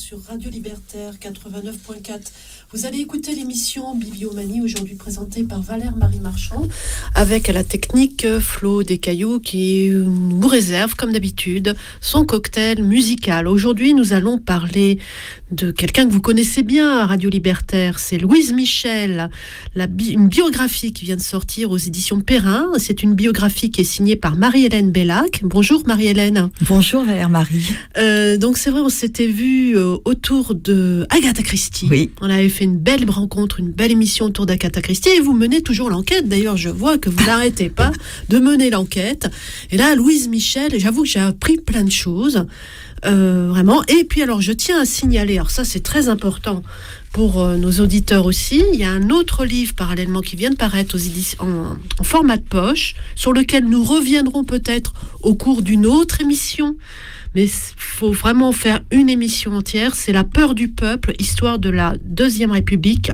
sur Radio Libertaire 89.4. Vous allez écouter l'émission Bibliomanie, aujourd'hui présentée par Valère-Marie Marchand, avec à la technique Flo Descailloux qui nous réserve, comme d'habitude, son cocktail musical. Aujourd'hui, nous allons parler de quelqu'un que vous connaissez bien à Radio Libertaire. C'est Louise Michel, une biographie qui vient de sortir aux éditions Perrin. C'est une biographie qui est signée par Marie-Hélène Bellac. Bonjour Marie-Hélène. Bonjour Valère-Marie. Donc c'est vrai, on s'était vu autour de Agatha Christie. Oui. On avait fait une belle rencontre, une belle émission autour d'Agatha Christie, et vous menez toujours l'enquête. D'ailleurs, je vois que vous n'arrêtez pas de mener l'enquête. Et là, Louise Michel, j'avoue que j'ai appris plein de choses, vraiment. Et puis alors, je tiens à signaler, alors ça c'est très important pour nos auditeurs aussi, il y a un autre livre parallèlement qui vient de paraître aux éditions, en format de poche, sur lequel nous reviendrons peut-être au cours d'une autre émission. Mais il faut vraiment faire une émission entière. C'est La peur du peuple, histoire de la Deuxième République,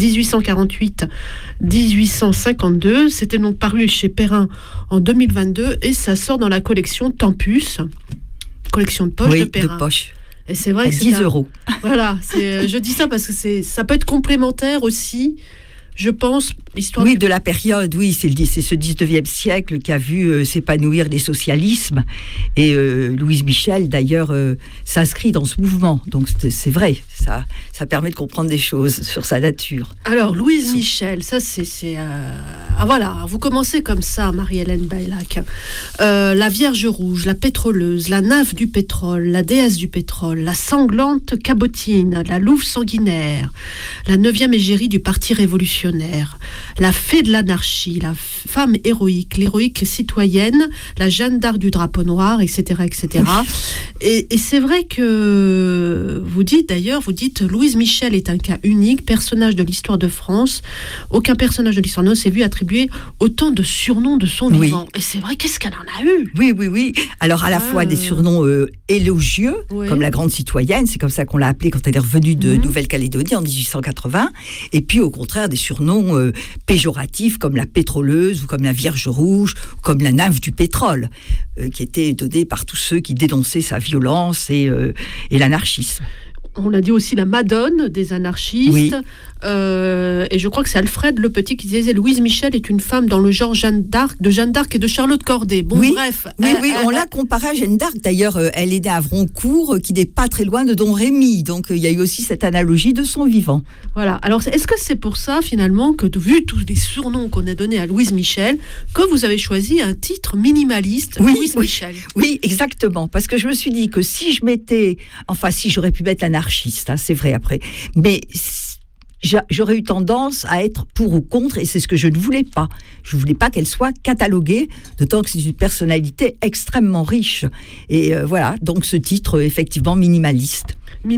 1848-1852. C'était donc paru chez Perrin en 2022 et ça sort dans la collection Tempus, collection de poche de Perrin. De poche. Et c'est vrai que 10 €. Voilà, je dis ça parce que ça peut être complémentaire aussi. Je pense, histoire de la période, c'est ce 19e siècle qui a vu s'épanouir les socialismes. Et Louise Michel, d'ailleurs, s'inscrit dans ce mouvement. Donc c'est vrai, ça permet de comprendre des choses sur sa nature. Alors, Louise Michel, ça c'est... voilà, vous commencez comme ça, Marie-Hélène Bellac. La Vierge Rouge, la pétroleuse, la nymphe du pétrole, la déesse du pétrole, la sanglante cabotine, la louve sanguinaire, la 9e égérie du Parti révolutionnaire, la fée de l'anarchie, la femme héroïque, l'héroïque citoyenne, la Jeanne d'Arc du drapeau noir, etc. etc. Et c'est vrai que vous dites Louise Michel est un cas unique, personnage de l'histoire de France. Aucun personnage de l'histoire ne s'est vu attribuer autant de surnoms de son vivant. Et c'est vrai, qu'est-ce qu'elle en a eu ? Oui. Alors à la fois des surnoms élogieux, comme la grande citoyenne, c'est comme ça qu'on l'a appelée quand elle est revenue de Nouvelle-Calédonie en 1880, et puis au contraire des surnoms péjoratifs comme la pétroleuse ou comme la Vierge Rouge ou comme la nymphe du pétrole, qui étaient donnés par tous ceux qui dénonçaient sa violence et l'anarchisme. On a dit aussi la Madone des anarchistes. Oui. Et je crois que c'est Alfred Le Petit qui disait Louise Michel est une femme dans le genre Jeanne d'Arc et de Charlotte Corday. Bref. Oui, on l'a comparée à Jeanne d'Arc. D'ailleurs, elle est née à Vroncourt, qui n'est pas très loin de Don Rémy. Donc, il y a eu aussi cette analogie de son vivant. Voilà. Alors, est-ce que c'est pour ça, finalement, que vu tous les surnoms qu'on a donnés à Louise Michel, que vous avez choisi un titre minimaliste, Louise Michel ? Oui, exactement. Parce que je me suis dit que si j'aurais pu mettre l'anarchiste, c'est vrai après. Mais j'aurais eu tendance à être pour ou contre, et c'est ce que je ne voulais pas. Je ne voulais pas qu'elle soit cataloguée, d'autant que c'est une personnalité extrêmement riche. Et voilà, donc ce titre, effectivement, minimaliste,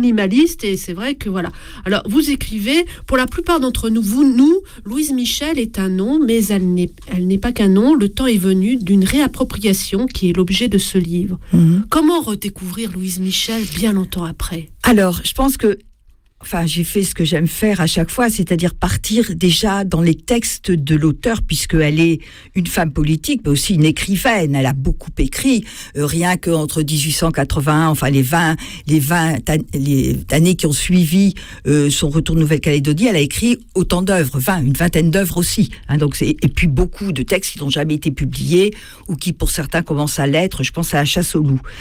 et c'est vrai que voilà. Alors, vous écrivez, pour la plupart d'entre nous, Louise Michel est un nom, mais elle n'est pas qu'un nom. Le temps est venu d'une réappropriation qui est l'objet de ce livre. Comment redécouvrir Louise Michel bien longtemps après ? Alors, je pense que j'ai fait ce que j'aime faire à chaque fois, c'est-à-dire partir déjà dans les textes de l'auteur, puisqu'elle est une femme politique, mais aussi une écrivaine. Elle a beaucoup écrit, rien qu'entre 1881, les 20 années qui ont suivi son retour de Nouvelle-Calédonie, elle a écrit autant d'œuvres, une vingtaine d'œuvres aussi. Et puis beaucoup de textes qui n'ont jamais été publiés, ou qui pour certains commencent à l'être. Je pense à La chasse au loup.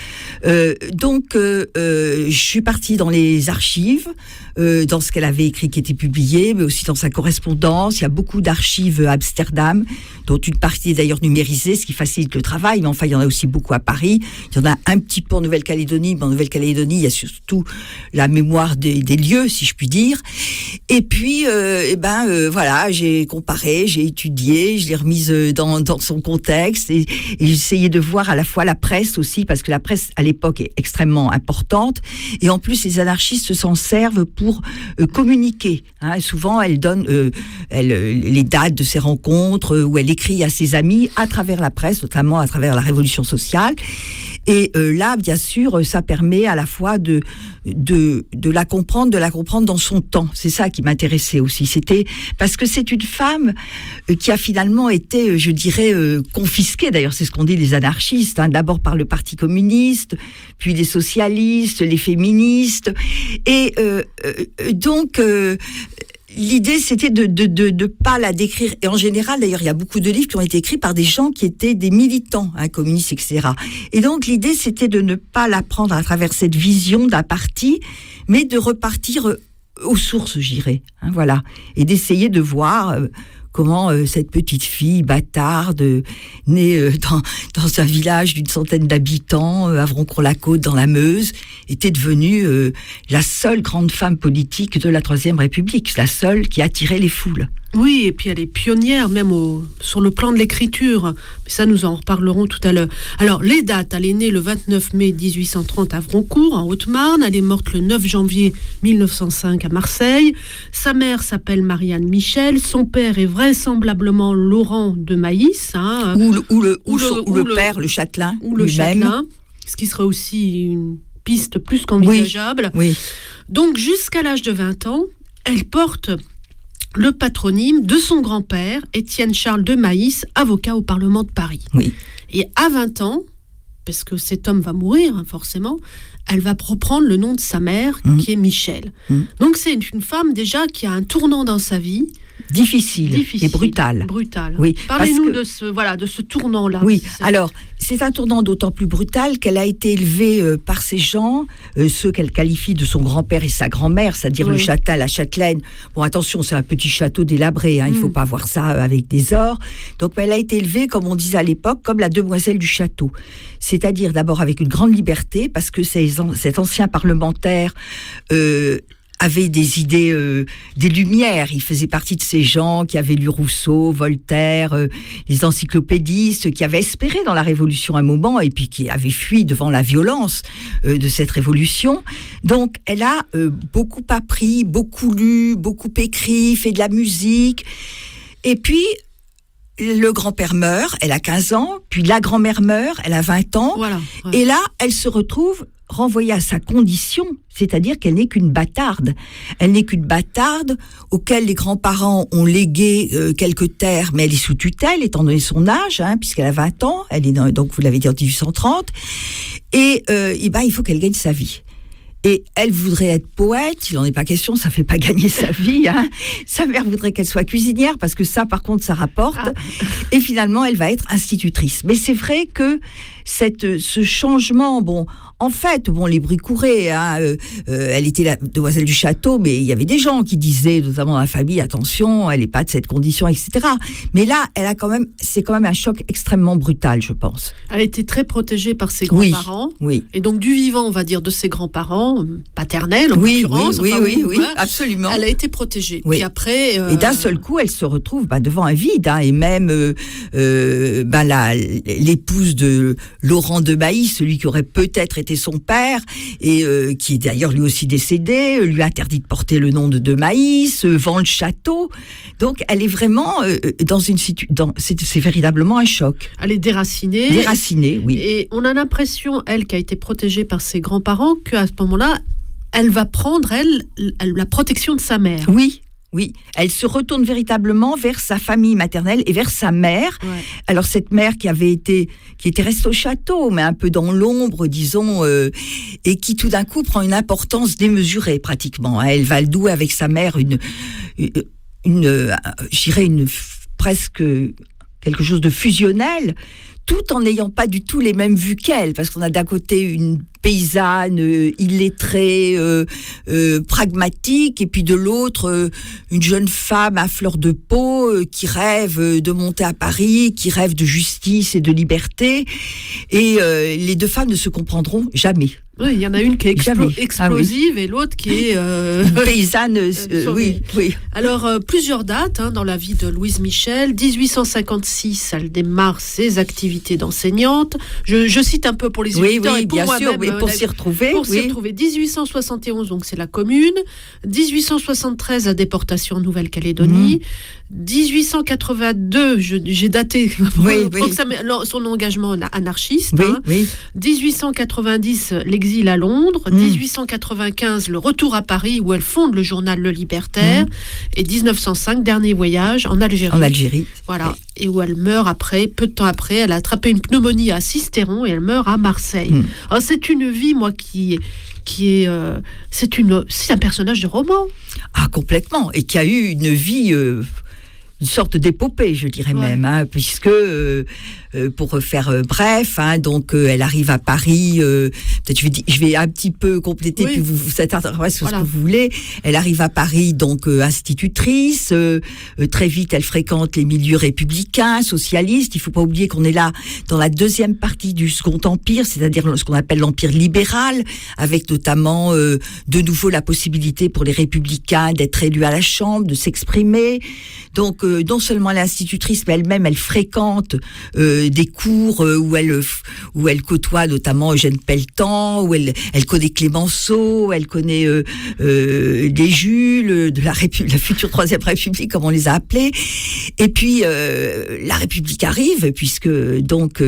Je suis partie dans les archives, dans ce qu'elle avait écrit qui était publié, mais aussi dans sa correspondance. Il y a beaucoup d'archives à Amsterdam, dont une partie est d'ailleurs numérisée, ce qui facilite le travail, mais enfin il y en a aussi beaucoup à Paris. Il y en a un petit peu en Nouvelle-Calédonie, mais en Nouvelle-Calédonie il y a surtout la mémoire des lieux, si je puis dire. Et puis voilà, j'ai comparé, j'ai étudié, je l'ai remise dans son contexte, et j'ai essayé de voir à la fois la presse aussi, parce que la presse à l'époque est extrêmement importante, et en plus les anarchistes s'en servent pour communiquer. Souvent, elle donne les dates de ses rencontres, où elle écrit à ses amis à travers la presse, notamment à travers la Révolution sociale. Et là, bien sûr, ça permet à la fois de la comprendre dans son temps. C'est ça qui m'intéressait aussi. C'était parce que c'est une femme qui a finalement été, je dirais, confisquée. D'ailleurs, c'est ce qu'ont dit les anarchistes. D'abord par le Parti communiste, puis les socialistes, les féministes. Et donc... l'idée, c'était de pas la décrire. Et en général, d'ailleurs, il y a beaucoup de livres qui ont été écrits par des gens qui étaient des militants, communistes, etc. Et donc, l'idée, c'était de ne pas la prendre à travers cette vision d'un parti, mais de repartir aux sources, je dirais. Voilà. Et d'essayer de voir comment cette petite fille bâtarde, née dans un village d'une centaine d'habitants, à Vroncourt-la-Côte, dans la Meuse, était devenue la seule grande femme politique de la Troisième République, la seule qui attirait les foules. Oui, et puis elle est pionnière même sur le plan de l'écriture. Mais ça, nous en reparlerons tout à l'heure. Alors, les dates. Elle est née le 29 mai 1830 à Vroncourt, en Haute-Marne. Elle est morte le 9 janvier 1905 à Marseille. Sa mère s'appelle Marianne Michel. Son père est vraisemblablement Laurent de Maïs. Ou le père, le Châtelain. Ou le Châtelain. Ce qui serait aussi une piste plus qu'envisageable. Oui. Donc, jusqu'à l'âge de 20 ans, elle porte le patronyme de son grand-père, Étienne Charles de Maïs, avocat au Parlement de Paris. Oui. Et à 20 ans, parce que cet homme va mourir, forcément, elle va reprendre le nom de sa mère, qui est Michel. Donc c'est une femme déjà qui a un tournant dans sa vie. Difficile et brutal. Oui. Parlez-nous de ce tournant-là. Oui, alors, c'est un tournant d'autant plus brutal qu'elle a été élevée par ces gens, ceux qu'elle qualifie de son grand-père et sa grand-mère, c'est-à-dire le Châtelain, la Châtelaine. Bon, attention, c'est un petit château délabré, il ne faut pas voir ça avec des ors. Donc, elle a été élevée, comme on disait à l'époque, comme la demoiselle du château. C'est-à-dire d'abord avec une grande liberté, parce que cet ancien parlementaire... avait des idées, des lumières. Il faisait partie de ces gens qui avaient lu Rousseau, Voltaire, les encyclopédistes, qui avaient espéré dans la Révolution un moment et puis qui avaient fui devant la violence de cette Révolution. Donc, elle a beaucoup appris, beaucoup lu, beaucoup écrit, fait de la musique. Et puis, le grand-père meurt, elle a 15 ans, puis la grand-mère meurt, elle a 20 ans. Voilà. Et là, elle se retrouve renvoyée à sa condition, c'est-à-dire qu'elle n'est qu'une bâtarde. Elle n'est qu'une bâtarde auquel les grands-parents ont légué quelques terres, mais elle est sous tutelle, étant donné son âge, puisqu'elle a 20 ans, elle est donc, vous l'avez dit, en 1830, et il faut qu'elle gagne sa vie. Et elle voudrait être poète, il n'en est pas question, ça fait pas gagner sa vie. Sa mère voudrait qu'elle soit cuisinière, parce que ça, par contre, ça rapporte. Et finalement, elle va être institutrice. Mais c'est vrai que ce changement, en fait, les bruits couraient. Elle était la demoiselle du château, mais il y avait des gens qui disaient, notamment dans la famille, attention, elle n'est pas de cette condition, etc. Mais là, c'est quand même un choc extrêmement brutal, je pense. Elle était très protégée par ses grands-parents. Oui. Et donc, du vivant, on va dire, de ses grands-parents, paternels, en l'occurrence. Oui, absolument. Elle a été protégée. Oui. Puis après... Et d'un seul coup, elle se retrouve devant un vide. Et même l'épouse de Laurent de Maïs, celui qui aurait peut-être été son père, et qui est d'ailleurs lui aussi décédé, lui a interdit de porter le nom de Maïs, vend le château. Donc, elle est vraiment dans une situation... C'est véritablement un choc. Elle est déracinée. Déracinée, oui. Et on a l'impression, elle, qui a été protégée par ses grands-parents, qu'à ce moment-là, elle va prendre, la protection de sa mère. Oui, elle se retourne véritablement vers sa famille maternelle et vers sa mère. Ouais. Alors cette mère qui était restée au château, mais un peu dans l'ombre, disons, et qui tout d'un coup prend une importance démesurée pratiquement. Elle va le douer avec sa mère presque quelque chose de fusionnel, tout en n'ayant pas du tout les mêmes vues qu'elle, parce qu'on a d'un côté une paysanne illettrée, pragmatique, et puis de l'autre une jeune femme à fleur de peau qui rêve de monter à Paris, qui rêve de justice et de liberté, et les deux femmes ne se comprendront jamais. Oui, il y en a une qui est explosive et l'autre qui est... paysanne, oui. Alors, plusieurs dates dans la vie de Louise Michel. 1856, elle démarre ses activités activité d'enseignante. Je cite un peu pour les auditeurs et pour bien sûr, moi-même. pour s'y retrouver. Pour s'y retrouver. 1871, donc c'est la Commune. 1873, la déportation en Nouvelle-Calédonie. 1882, j'ai daté son engagement anarchiste. 1890, l'exil à Londres. 1895, le retour à Paris où elle fonde le journal Le Libertaire. Et 1905, dernier voyage en Algérie. En Algérie. Voilà. Et où elle meurt peu de temps après. Elle a attrapé une pneumonie à Sisteron et elle meurt à Marseille. Alors, c'est une vie, moi, c'est un personnage de roman. Ah, complètement. Et qui a eu une vie... une sorte d'épopée, je dirais même, puisque, pour faire bref, donc elle arrive à Paris, peut-être je vais un petit peu compléter, puis vous attarderez sur ce que vous voulez. Elle arrive à Paris, donc institutrice, très vite elle fréquente les milieux républicains, socialistes. Il faut pas oublier qu'on est là dans la deuxième partie du Second Empire, c'est-à-dire ce qu'on appelle l'Empire libéral, avec notamment de nouveau la possibilité pour les républicains d'être élus à la Chambre, de s'exprimer. Donc, non seulement elle est institutrice, mais elle-même, elle fréquente des cours où elle côtoie notamment Eugène Pelletan, où elle connaît Clémenceau, elle connaît des Jules, de la future Troisième République, comme on les a appelés. Et puis, la République arrive, puisque donc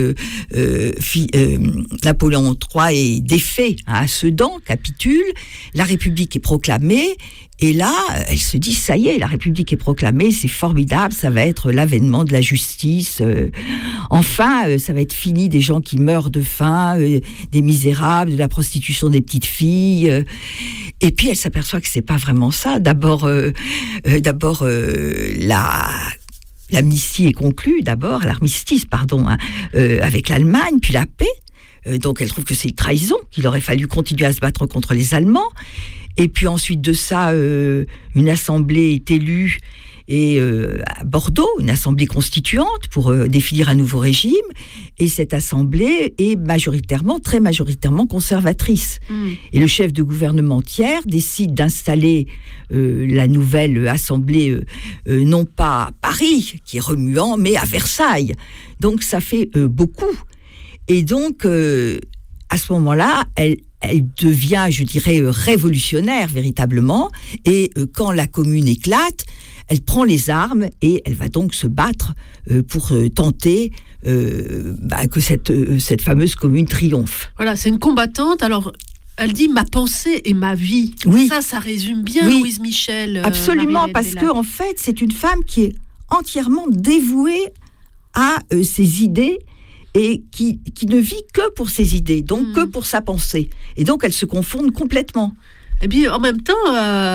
Napoléon III est défait à Sedan, capitule, la République est proclamée. Et là, elle se dit, ça y est, la République est proclamée, c'est formidable, ça va être l'avènement de la justice. Enfin, ça va être fini des gens qui meurent de faim, des misérables, de la prostitution des petites filles. Et puis, elle s'aperçoit que c'est pas vraiment ça. D'abord, l'amnistie est conclue, l'armistice, avec l'Allemagne, puis la paix. Donc, elle trouve que c'est une trahison, qu'il aurait fallu continuer à se battre contre les Allemands. Et puis ensuite de ça, une assemblée est élue à Bordeaux, une assemblée constituante pour définir un nouveau régime. Et cette assemblée est très majoritairement conservatrice. Et le chef de gouvernement Thiers décide d'installer la nouvelle assemblée, non pas à Paris, qui est remuant, mais à Versailles. Donc ça fait beaucoup. Et donc, à ce moment-là, elle devient, je dirais, révolutionnaire véritablement. Et quand la Commune éclate, elle prend les armes et elle va donc se battre pour tenter que cette fameuse Commune triomphe. Voilà, c'est une combattante. Alors, elle dit ma pensée et ma vie. Oui. Ça résume bien Louise Michel. Absolument, parce que en fait, c'est une femme qui est entièrement dévouée à ses idées. Et qui ne vit que pour ses idées, donc que pour sa pensée. Et donc, elles se confondent complètement. Et puis, en même temps,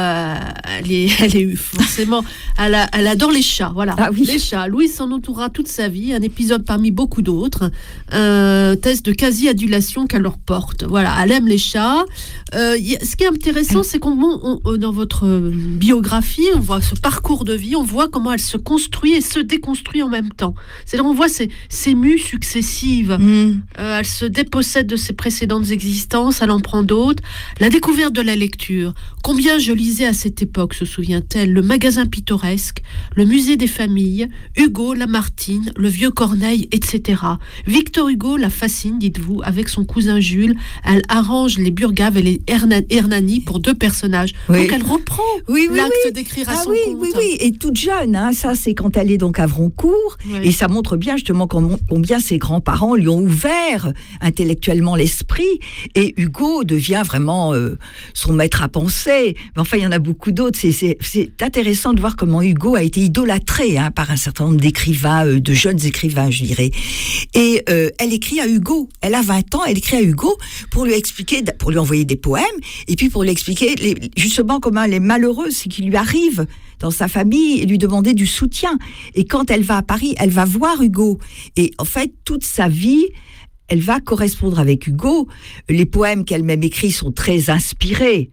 elle est forcément... Elle adore les chats, voilà. Ah oui. Les chats. Louise s'en entourera toute sa vie, un épisode parmi beaucoup d'autres. Un test de quasi-adulation qu'elle leur porte. Voilà, elle aime les chats. Ce qui est intéressant, c'est qu'on dans votre biographie, on voit ce parcours de vie, on voit comment elle se construit et se déconstruit en même temps. C'est-à-dire, on voit ces mues successives. Elle se dépossède de ses précédentes existences, elle en prend d'autres. La découverte de la lecture. Combien je lisais à cette époque, se souvient-elle, le magasin pittoresque, le musée des familles, Hugo, Lamartine, le vieux Corneille, etc. Victor Hugo la fascine, dites-vous, avec son cousin Jules. Elle arrange les Burgave et les Hernani pour deux personnages. Oui. Donc elle reprend l'acte d'écrire à son compte. Oui, et toute jeune, ça c'est quand elle est donc à Vroncourt, et ça montre bien justement combien ses grands-parents lui ont ouvert intellectuellement l'esprit, et Hugo devient vraiment son maître à penser. Mais enfin, il y en a beaucoup d'autres. C'est intéressant de voir comment Hugo a été idolâtré par un certain nombre d'écrivains, de jeunes écrivains, je dirais. Et elle écrit à Hugo. Elle a 20 ans, elle écrit à Hugo pour lui expliquer, pour lui envoyer des poèmes, et puis pour lui expliquer justement comment elle est malheureuse, ce qui lui arrive dans sa famille, et lui demander du soutien. Et quand elle va à Paris, elle va voir Hugo. Et en fait, toute sa vie, elle va correspondre avec Hugo. Les poèmes qu'elle-même écrit sont très inspirés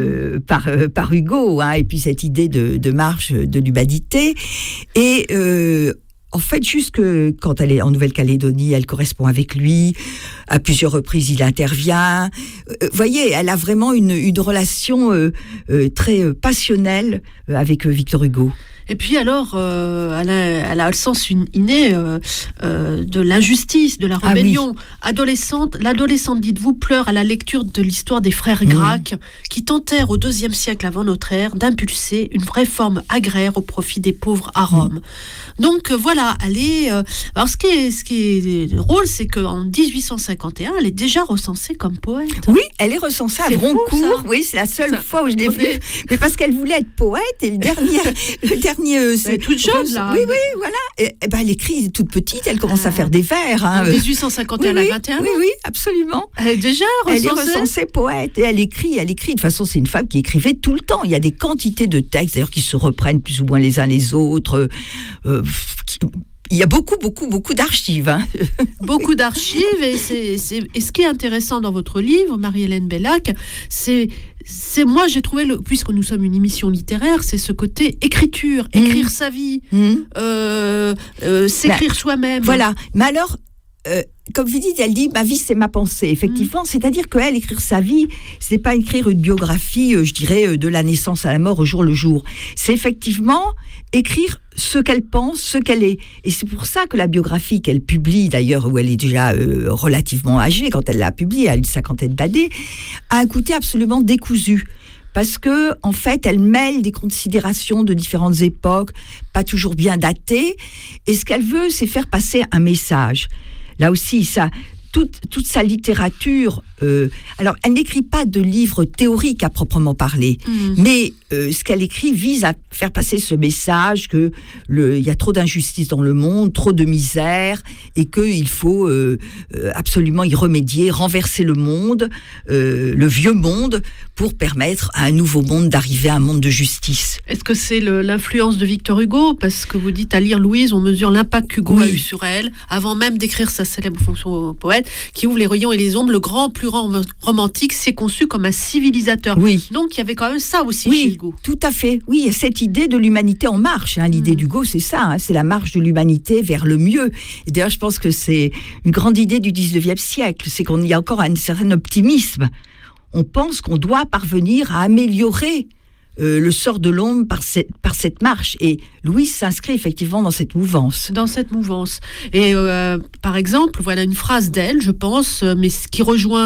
par Hugo, et puis cette idée de marche de l'humanité. Et en fait, jusque quand elle est en Nouvelle-Calédonie, elle correspond avec lui. À plusieurs reprises, il intervient. Voyez, elle a vraiment une relation très passionnelle avec Victor Hugo. Et puis alors, elle a le sens inné de l'injustice, de la rébellion. L'adolescente, dites-vous, pleure à la lecture de l'histoire des frères Gracques qui tentèrent au IIe siècle avant notre ère d'impulser une réforme agraire au profit des pauvres à Rome. Donc voilà, elle est. Alors ce qui est drôle, c'est qu'en 1851, elle est déjà recensée comme poète. Oui, elle est recensée à Broncourt. Oui, c'est la seule fois où je l'ai vue. Mais parce qu'elle voulait être poète et le dernier, c'est toute jeune là. Oui, voilà. Et ben elle écrit toute petite. Elle commence à faire des vers. En 1851 à 21 ans. Oui, absolument. Elle est déjà recensée. Elle est recensée poète et elle écrit. De toute façon, c'est une femme qui écrivait tout le temps. Il y a des quantités de textes d'ailleurs qui se reprennent plus ou moins les uns les autres. Il y a beaucoup d'archives. Hein. Beaucoup d'archives, et ce qui est intéressant dans votre livre, Marie-Hélène Bellac, c'est moi j'ai trouvé, puisque nous sommes une émission littéraire, c'est ce côté écriture, écrire sa vie, s'écrire soi-même. Voilà, mais alors... comme vous dites, elle dit ma vie c'est ma pensée. Effectivement, c'est-à-dire qu'elle, écrire sa vie, c'est pas écrire une biographie, je dirais, de la naissance à la mort au jour le jour. C'est effectivement écrire ce qu'elle pense, ce qu'elle est. Et c'est pour ça que la biographie qu'elle publie, d'ailleurs, où elle est déjà relativement âgée, quand elle l'a publiée, à une cinquantaine d'années, a un côté absolument décousu. Parce que, en fait, elle mêle des considérations de différentes époques, pas toujours bien datées. Et ce qu'elle veut, c'est faire passer un message. Là aussi, toute sa littérature... alors, elle n'écrit pas de livres théoriques à proprement parler, mais ce qu'elle écrit vise à faire passer ce message qu'il y a trop d'injustice dans le monde, trop de misère, et qu'il faut absolument y remédier, renverser le monde, le vieux monde, pour permettre à un nouveau monde d'arriver à un monde de justice. Est-ce que c'est l'influence de Victor Hugo ? Parce que vous dites, à lire Louise, on mesure l'impact qu'Hugo a eu sur elle, avant même d'écrire sa célèbre fonction au poète, qui ouvre les rayons et les ombres, le grand, plus grand romantique s'est conçu comme un civilisateur. Oui. Donc il y avait quand même ça aussi chez Hugo. Tout à fait. Oui, il y a cette idée de l'humanité en marche. Hein. L'idée d'Hugo, c'est ça. Hein. C'est la marche de l'humanité vers le mieux. Et d'ailleurs, je pense que c'est une grande idée du 19e siècle. C'est qu'il y a encore un certain optimisme. On pense qu'on doit parvenir à améliorer le sort de l'homme par cette marche. Et Louise s'inscrit effectivement dans cette mouvance. Et par exemple, voilà une phrase d'elle, je pense, mais qui rejoint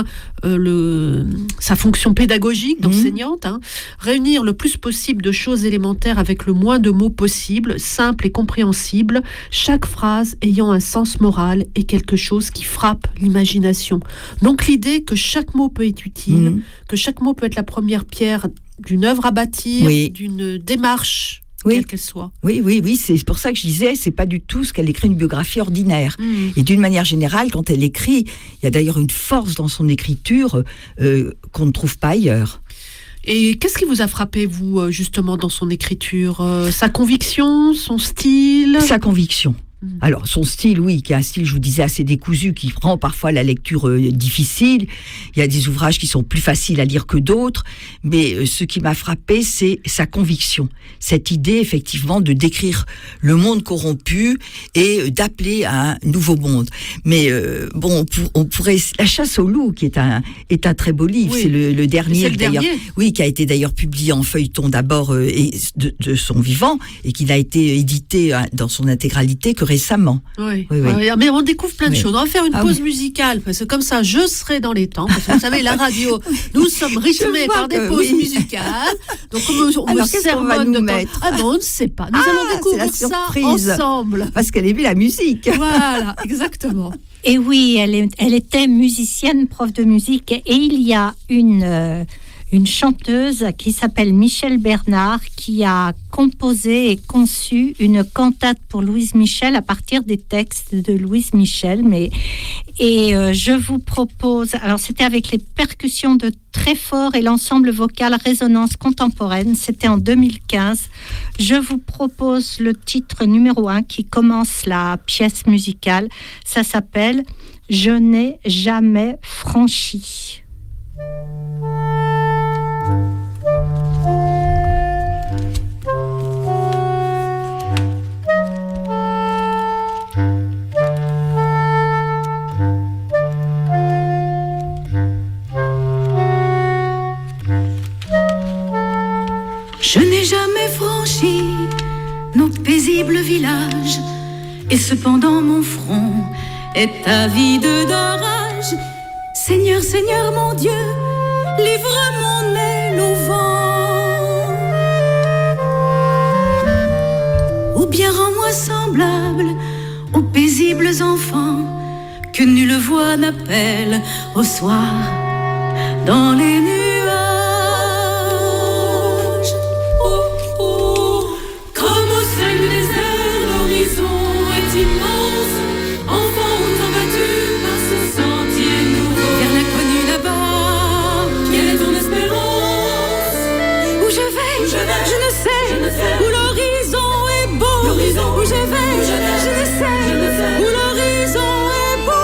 sa fonction pédagogique d'enseignante. Réunir le plus possible de choses élémentaires avec le moins de mots possible, simples et compréhensibles, chaque phrase ayant un sens moral et quelque chose qui frappe l'imagination. Donc l'idée que chaque mot peut être utile, que chaque mot peut être la première pierre d'une œuvre à bâtir, d'une démarche, quelle qu'elle soit. Oui, c'est pour ça que je disais, c'est pas du tout ce qu'elle écrit une biographie ordinaire. Et d'une manière générale, quand elle écrit, il y a d'ailleurs une force dans son écriture qu'on ne trouve pas ailleurs. Et qu'est-ce qui vous a frappé, vous, justement, dans son écriture ? Sa conviction, son style ? Sa conviction. Alors, son style, oui, qui est un style, je vous disais, assez décousu, qui rend parfois la lecture difficile. Il y a des ouvrages qui sont plus faciles à lire que d'autres, mais ce qui m'a frappé, c'est sa conviction. Cette idée, effectivement, de décrire le monde corrompu et d'appeler à un nouveau monde. Mais on pourrait... La chasse au loup, qui est un très beau livre, c'est le dernier, c'est le d'ailleurs, dernier. Oui, qui a été d'ailleurs publié en feuilleton d'abord de son vivant, et qui n'a été édité dans son intégralité que récemment. Oui. Mais on découvre plein de choses. On va faire une pause musicale, parce que comme ça, je serai dans les temps. Parce que vous savez, la radio, nous sommes rythmés par des pauses musicales. Donc on me sermonne de mettre. Ah non, on ne sait pas. Nous allons découvrir ça ensemble. Parce qu'elle aimait la musique. Voilà, exactement. Et oui, elle était musicienne, prof de musique. Et il y a une chanteuse qui s'appelle Michèle Bernard, qui a composé et conçu une cantate pour Louise Michel à partir des textes de Louise Michel. Je vous propose, alors c'était avec les percussions de Tréfort et l'ensemble vocal Résonance contemporaine, c'était en 2015. Je vous propose le titre numéro 1 qui commence la pièce musicale. Ça s'appelle « Je n'ai jamais franchi ». Je n'ai jamais franchi et cependant mon front est avide d'orage. Seigneur, Seigneur mon Dieu, livre mon aile au vent. Ou bien rends-moi semblable aux paisibles enfants que nulle voix n'appelle au soir dans les nuages. Oh, oh, comme au seuil du désert, l'horizon est immense. Enfant, où t'as battu par ce sentier nouveau vers l'inconnu là-bas. Quelle est ton espérance? Où je vais, je ne sais. Où l'horizon est beau. Où je vais, je ne sais. Où l'horizon est beau.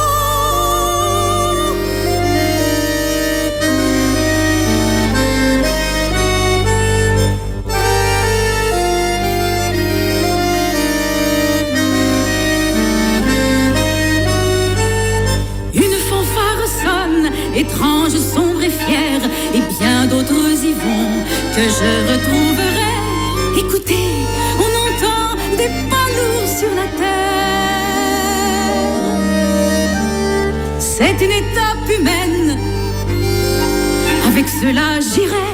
Étrange, sombre et fière, et bien d'autres y vont que je retrouverai. Écoutez, on entend des pas lourds sur la terre. C'est une étape humaine, avec cela j'irai.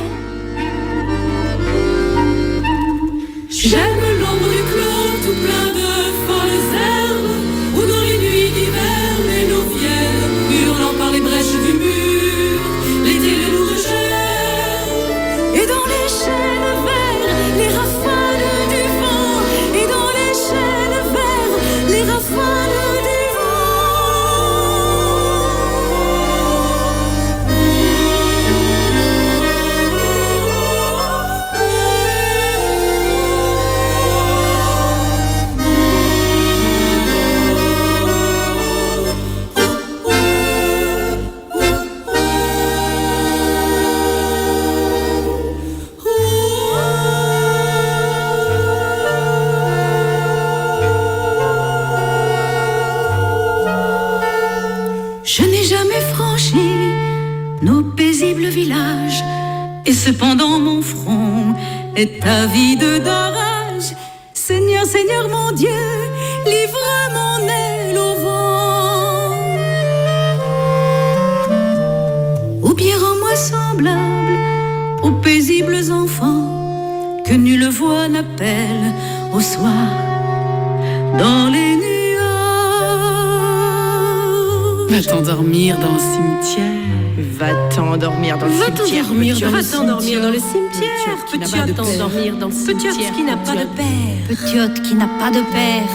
J'aime l'ombre du clos, tout plein de folles herbes, où dans les nuits d'hiver les loups viennent, hurlant par les brèches du mur. Et dans les chênes verts, les rafales du vent. Et dans les chênes verts, les rafales du village, et cependant mon front est avide d'orage. Seigneur, Seigneur mon Dieu, livre mon aile au vent. Ou bien rends-moi semblable aux paisibles enfants que nulle voix n'appelle au soir dans les nuages. Va t'endormir dans le cimetière. Va t'endormir dans le cimetière. Va t'endormir dans le cimetière. Petiote t'endormir dans le cimetière. Petiote qui n'a pas de père. Petiote qui n'a pas de père.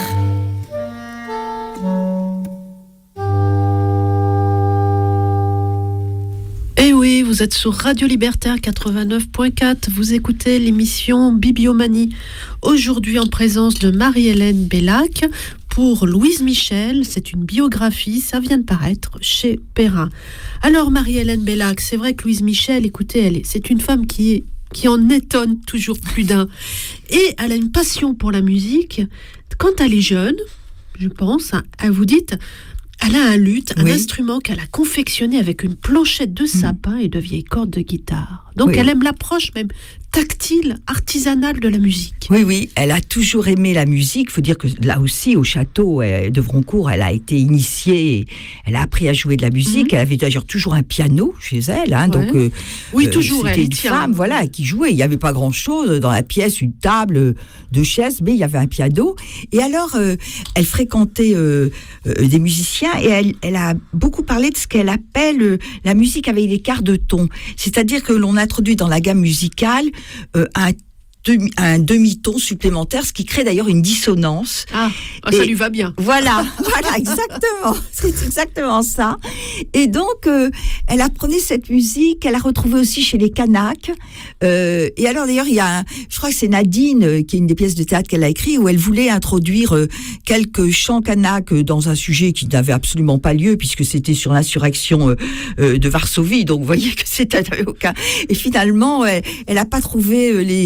Eh oui, vous êtes sur Radio Libertaire 89.4. Vous écoutez l'émission Bibliomanie. Aujourd'hui en présence de Marie-Hélène Bellac pour Louise Michel. C'est une biographie, ça vient de paraître chez Perrin. Alors Marie-Hélène Bellac, c'est vrai que Louise Michel, écoutez, c'est une femme qui en étonne toujours plus d'un. Et elle a une passion pour la musique. Quand elle est jeune, je pense, elle vous dites, elle a un luth, un instrument qu'elle a confectionné avec une planchette de sapin et de vieilles cordes de guitare. Donc elle aime l'approche même tactile, artisanale de la musique. Oui, elle a toujours aimé la musique. Il faut dire que là aussi, au château de Vroncourt, elle a été initiée, elle a appris à jouer de la musique. Elle avait d'ailleurs toujours un piano chez elle. Donc, toujours, c'était une femme qui jouait. Il n'y avait pas grand-chose dans la pièce, une table, deux chaises, mais il y avait un piano. Et alors, elle fréquentait des musiciens et elle a beaucoup parlé de ce qu'elle appelle la musique avec des quarts de ton. C'est-à-dire que l'on introduit dans la gamme musicale un demi-ton supplémentaire, ce qui crée d'ailleurs une dissonance. Ça lui va bien. Voilà, exactement. C'est exactement ça. Et donc, elle apprenait cette musique, elle l'a retrouvée aussi chez les Canaques. Et alors d'ailleurs, il y a, je crois que c'est Nadine, qui est une des pièces de théâtre qu'elle a écrit, où elle voulait introduire quelques chants Canaques dans un sujet qui n'avait absolument pas lieu, puisque c'était sur l'insurrection de Varsovie. Donc, vous voyez que c'était aucun. Et finalement, elle n'a pas trouvé les instruments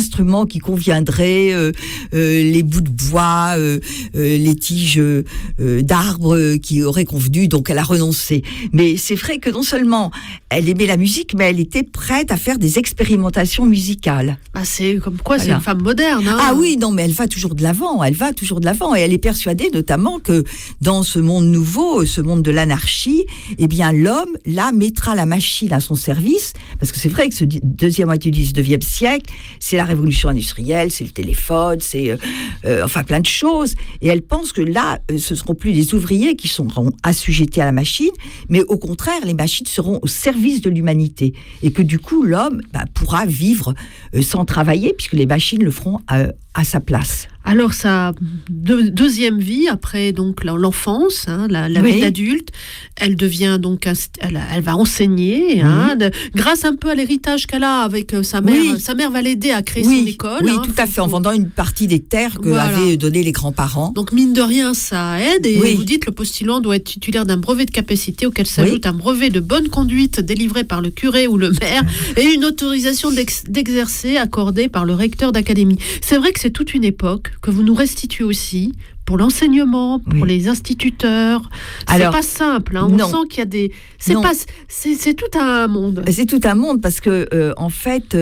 instruments qui conviendraient, les bouts de bois, les tiges d'arbres qui auraient convenu, donc elle a renoncé. Mais c'est vrai que non seulement elle aimait la musique, mais elle était prête à faire des expérimentations musicales. Bah, c'est comme quoi, Voilà. c'est une femme moderne. Hein. Ah oui, non, mais elle va toujours de l'avant, et elle est persuadée notamment que dans ce monde nouveau, ce monde de l'anarchie, eh bien l'homme, là, mettra la machine à son service, parce que c'est vrai que ce deuxième moitié du 19e siècle, c'est la révolution industrielle, c'est le téléphone, c'est enfin plein de choses, et elle pense que là, ce seront plus les ouvriers qui seront assujettis à la machine, mais au contraire, les machines seront au service de l'humanité, et que du coup, l'homme pourra vivre sans travailler, puisque les machines le feront à sa place. Alors sa deuxième vie, après donc l'enfance, hein, la Oui. vie d'adulte, elle devient donc, elle va enseigner, hein, grâce un peu à l'héritage qu'elle a avec sa mère. Oui. Sa mère va l'aider à créer Oui, son école. oui, hein, tout à fait, en vendant une partie des terres que Voilà. avaient donné les grands-parents. Donc mine de rien, ça aide. Et Oui. vous dites, le postulant doit être titulaire d'un brevet de capacité auquel s'ajoute un brevet de bonne conduite délivré par le curé ou le maire et une autorisation d'exercer accordée par le recteur d'académie. C'est vrai que c'est toute une époque que vous nous restituez aussi pour l'enseignement, pour les instituteurs. C'est Alors, pas simple. Hein. On non. sent qu'il y a des. Non. C'est tout un monde. C'est tout un monde parce que en fait,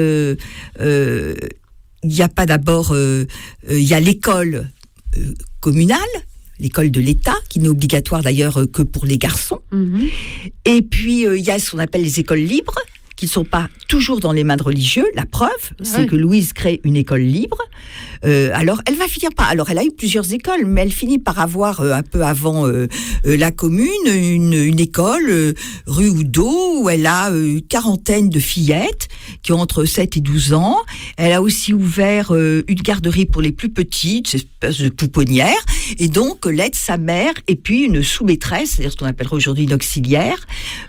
il n'y a pas d'abord, il y a l'école communale, l'école de l'État, qui n'est obligatoire d'ailleurs que pour les garçons. Mhm. Et puis il y a ce qu'on appelle les écoles libres, qui ne sont pas toujours dans les mains de religieux. La preuve, c'est que Louise crée une école libre. Alors, elle va finir par... Alors, elle a eu plusieurs écoles, mais elle finit par avoir, un peu avant la commune, une école, rue Oudot, où elle a une quarantaine de fillettes qui ont entre 7 et 12 ans. Elle a aussi ouvert une garderie pour les plus petites, cette espèce de pouponnière, et donc l'aide sa mère, et puis une sous-maîtresse, c'est-à-dire ce qu'on appellerait aujourd'hui une auxiliaire,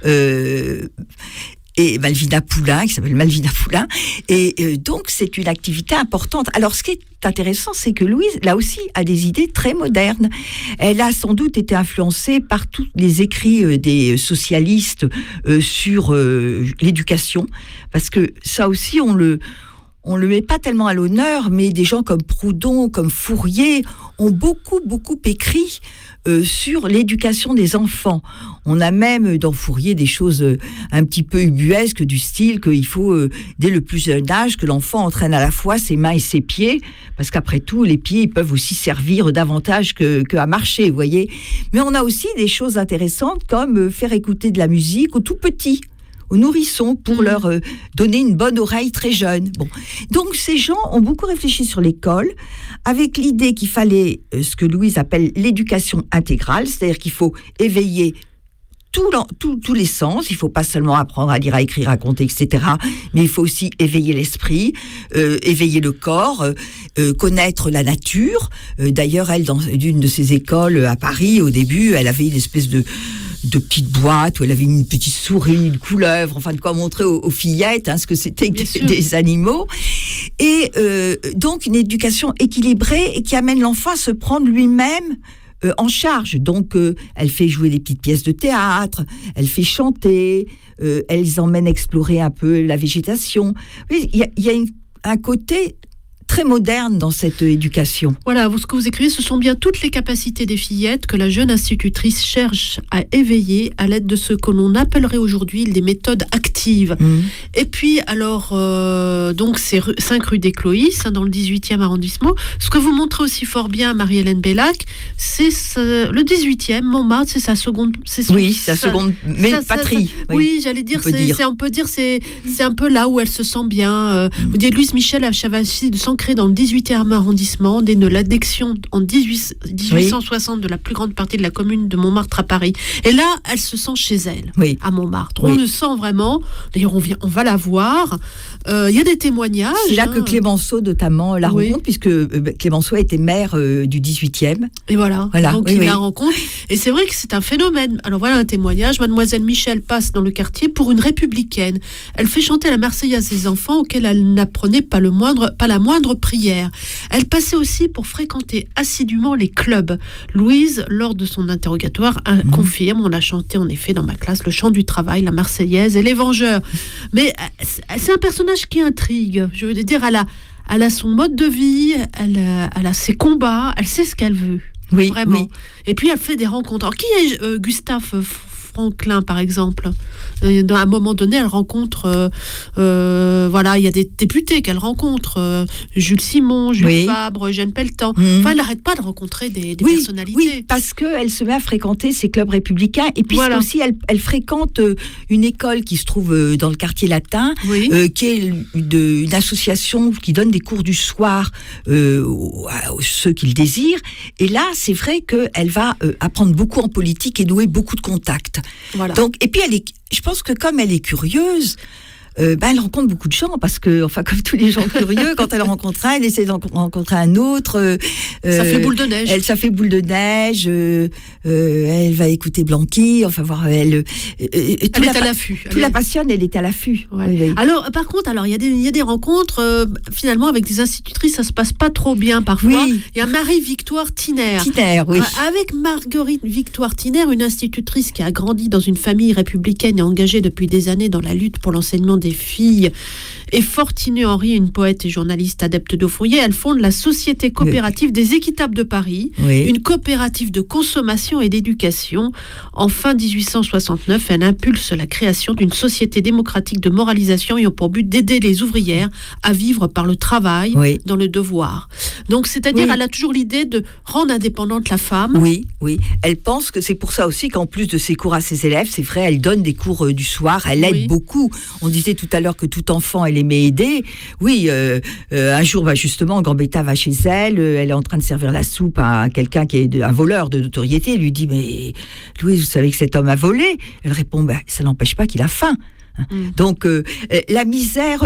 et Malvina Poulain, qui s'appelle Malvina Poulain. Et donc, c'est une activité importante. Alors, ce qui est intéressant, c'est que Louise, là aussi, a des idées très modernes. Elle a sans doute été influencée par tous les écrits des socialistes sur l'éducation, parce que ça aussi, on le met pas tellement à l'honneur, mais des gens comme Proudhon, comme Fourier, ont beaucoup écrit sur l'éducation des enfants. On a même dans Fourier des choses un petit peu ubuesques du style qu'il faut, dès le plus jeune âge, que l'enfant entraîne à la fois ses mains et ses pieds, parce qu'après tout, les pieds ils peuvent aussi servir davantage qu'à marcher, vous voyez. Mais on a aussi des choses intéressantes comme faire écouter de la musique aux tout petits, aux nourrissons, pour leur donner une bonne oreille très jeune. Bon. Donc ces gens ont beaucoup réfléchi sur l'école, avec l'idée qu'il fallait ce que Louise appelle l'éducation intégrale, c'est-à-dire qu'il faut éveiller tous les sens. Il ne faut pas seulement apprendre à lire, à écrire, à compter, etc. Mais il faut aussi éveiller l'esprit, éveiller le corps, connaître la nature. D'ailleurs, elle, dans une de ses écoles à Paris, au début, elle avait une espèce de petites boîtes où elle avait une petite souris, une couleuvre, enfin de quoi montrer aux fillettes ce que c'était que des animaux. Et donc une éducation équilibrée et qui amène l'enfant à se prendre lui-même en charge. Donc elle fait jouer des petites pièces de théâtre, elle fait chanter, elle les emmène explorer un peu la végétation. Il y a un côté très moderne dans cette éducation. Voilà, ce que vous écrivez, ce sont bien toutes les capacités des fillettes que la jeune institutrice cherche à éveiller à l'aide de ce que l'on appellerait aujourd'hui des méthodes actives. Et puis, alors, donc c'est 5 rue des Cloïs, dans le 18e arrondissement. Ce que vous montrez aussi fort bien, Marie-Hélène Bellac, c'est le 18e, Montmartre, c'est sa seconde... sa seconde patrie. Oui, j'allais dire, on peut dire, c'est un peu là où elle se sent bien. Vous dites, Louise Michel a choisi de s'ancrer dans le 18e arrondissement, dès l'addiction en 1860 de la plus grande partie de la commune de Montmartre à Paris. Et là, elle se sent chez elle, à Montmartre. On le sent vraiment. D'ailleurs, on va la voir. Il y a des témoignages. C'est là que Clémenceau, notamment, la rencontre, puisque Clémenceau était maire du 18e. Et voilà. Donc, il la rencontre. Et c'est vrai que c'est un phénomène. Alors, voilà un témoignage. Mademoiselle Michel passe dans le quartier pour une républicaine. Elle fait chanter la Marseillaise des enfants auxquels elle n'apprenait pas la moindre prière. Elle passait aussi pour fréquenter assidûment les clubs. Louise, lors de son interrogatoire, confirme, on a chanté en effet dans ma classe le chant du travail, la Marseillaise et les Vengeurs. Mais c'est un personnage qui intrigue. Je veux dire, elle elle a son mode de vie, elle a ses combats, elle sait ce qu'elle veut. Oui, vraiment. oui. Et puis elle fait des rencontres. Alors, qui est Gustave Franklin, par exemple? À un moment donné, elle rencontre, voilà, il y a des députés qu'elle rencontre, Jules Simon, Jules Fabre, Eugène Pelletan. Enfin, elle n'arrête pas de rencontrer des personnalités. Oui, parce qu'elle se met à fréquenter ces clubs républicains, et puis aussi elle fréquente une école qui se trouve dans le quartier latin, qui est une association qui donne des cours du soir à ceux qui le désirent. Et là, c'est vrai qu'elle va apprendre beaucoup en politique et nouer beaucoup de contacts. Voilà. Donc, et puis je pense que comme elle est curieuse, elle rencontre beaucoup de gens, parce que, enfin, comme tous les gens curieux, quand elle rencontre un, elle essaie d'en rencontrer un autre. Ça fait boule de neige. Ça fait boule de neige. Elle va écouter Blanqui. Enfin, voir elle est à l'affût. Tout la passionne. Elle est à l'affût. Ouais. Oui. Alors, par contre, il y a des rencontres finalement avec des institutrices, ça se passe pas trop bien parfois. Oui. Il y a Marie-Victoire Thiner. Oui. Avec Marguerite Victoire Thiner, une institutrice qui a grandi dans une famille républicaine et engagée depuis des années dans la lutte pour l'enseignement des filles, et Fortuné Henry, une poète et journaliste adepte de Fourier, elle fonde la Société coopérative des Équitables de Paris, une coopérative de consommation et d'éducation. En fin 1869, elle impulse la création d'une société démocratique de moralisation ayant pour but d'aider les ouvrières à vivre par le travail, dans le devoir. Donc, c'est-à-dire, elle a toujours l'idée de rendre indépendante la femme. Oui. Elle pense que c'est pour ça aussi qu'en plus de ses cours à ses élèves, c'est vrai, elle donne des cours du soir, elle aide beaucoup. On disait tout à l'heure que tout enfant, elle aimait aider. Oui, un jour, justement, Gambetta va chez elle, elle est en train de servir la soupe à quelqu'un qui est un voleur de notoriété. Elle lui dit, mais Louise, vous savez que cet homme a volé? Elle répond, ça n'empêche pas qu'il a faim. Donc, la misère,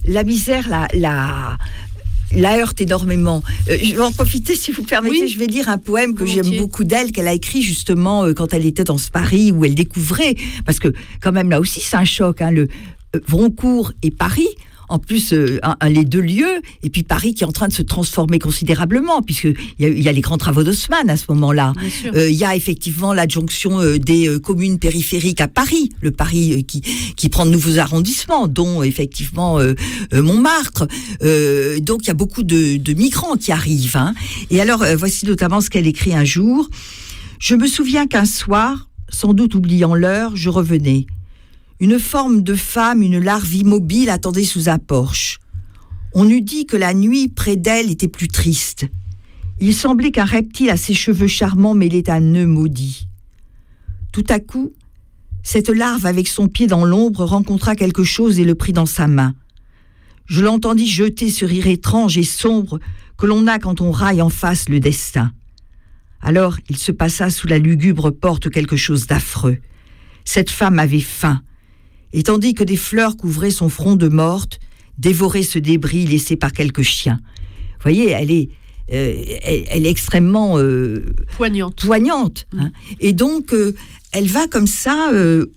la heurte énormément. Je vais en profiter, si vous permettez, je vais lire un poème que j'aime beaucoup d'elle, qu'elle a écrit justement quand elle était dans ce Paris où elle découvrait, parce que quand même là aussi c'est un choc, le Broncourt et Paris, en plus les deux lieux, et puis Paris qui est en train de se transformer considérablement, puisqu'il y a les grands travaux d'Haussmann à ce moment-là. Il y a effectivement l'adjonction des communes périphériques à Paris, le Paris qui prend de nouveaux arrondissements, dont effectivement Montmartre. Donc il y a beaucoup de migrants qui arrivent. Et alors, voici notamment ce qu'elle écrit un jour. « Je me souviens qu'un soir, sans doute oubliant l'heure, je revenais. Une forme de femme, une larve immobile attendait sous un porche. On eût dit que la nuit près d'elle était plus triste. Il semblait qu'un reptile à ses cheveux charmants mêlait un nœud maudit. Tout à coup, cette larve avec son pied dans l'ombre rencontra quelque chose et le prit dans sa main. Je l'entendis jeter ce rire étrange et sombre que l'on a quand on raille en face le destin. Alors il se passa sous la lugubre porte quelque chose d'affreux. Cette femme avait faim. Et tandis que des fleurs couvraient son front de morte, dévorait ce débris laissé par quelques chiens. Vous voyez, elle est extrêmement poignante. Et donc, elle va comme ça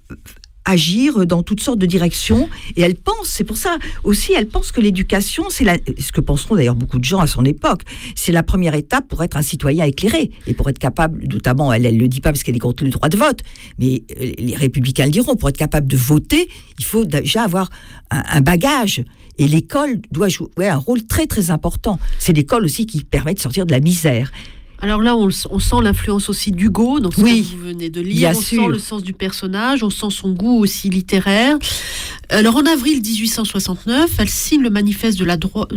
agir dans toutes sortes de directions, et elle pense, c'est pour ça aussi, elle pense que l'éducation, c'est ce que penseront d'ailleurs beaucoup de gens à son époque, c'est la première étape pour être un citoyen éclairé, et pour être capable, notamment, elle le dit pas parce qu'elle est contre le droit de vote, mais les républicains le diront, pour être capable de voter, il faut déjà avoir un bagage, et l'école doit jouer un rôle très très important. C'est l'école aussi qui permet de sortir de la misère. Alors là, on sent l'influence aussi d'Hugo, dans ce que vous venez de lire. On sent le sens du personnage, on sent son goût aussi littéraire. Alors en avril 1869, elle signe le manifeste de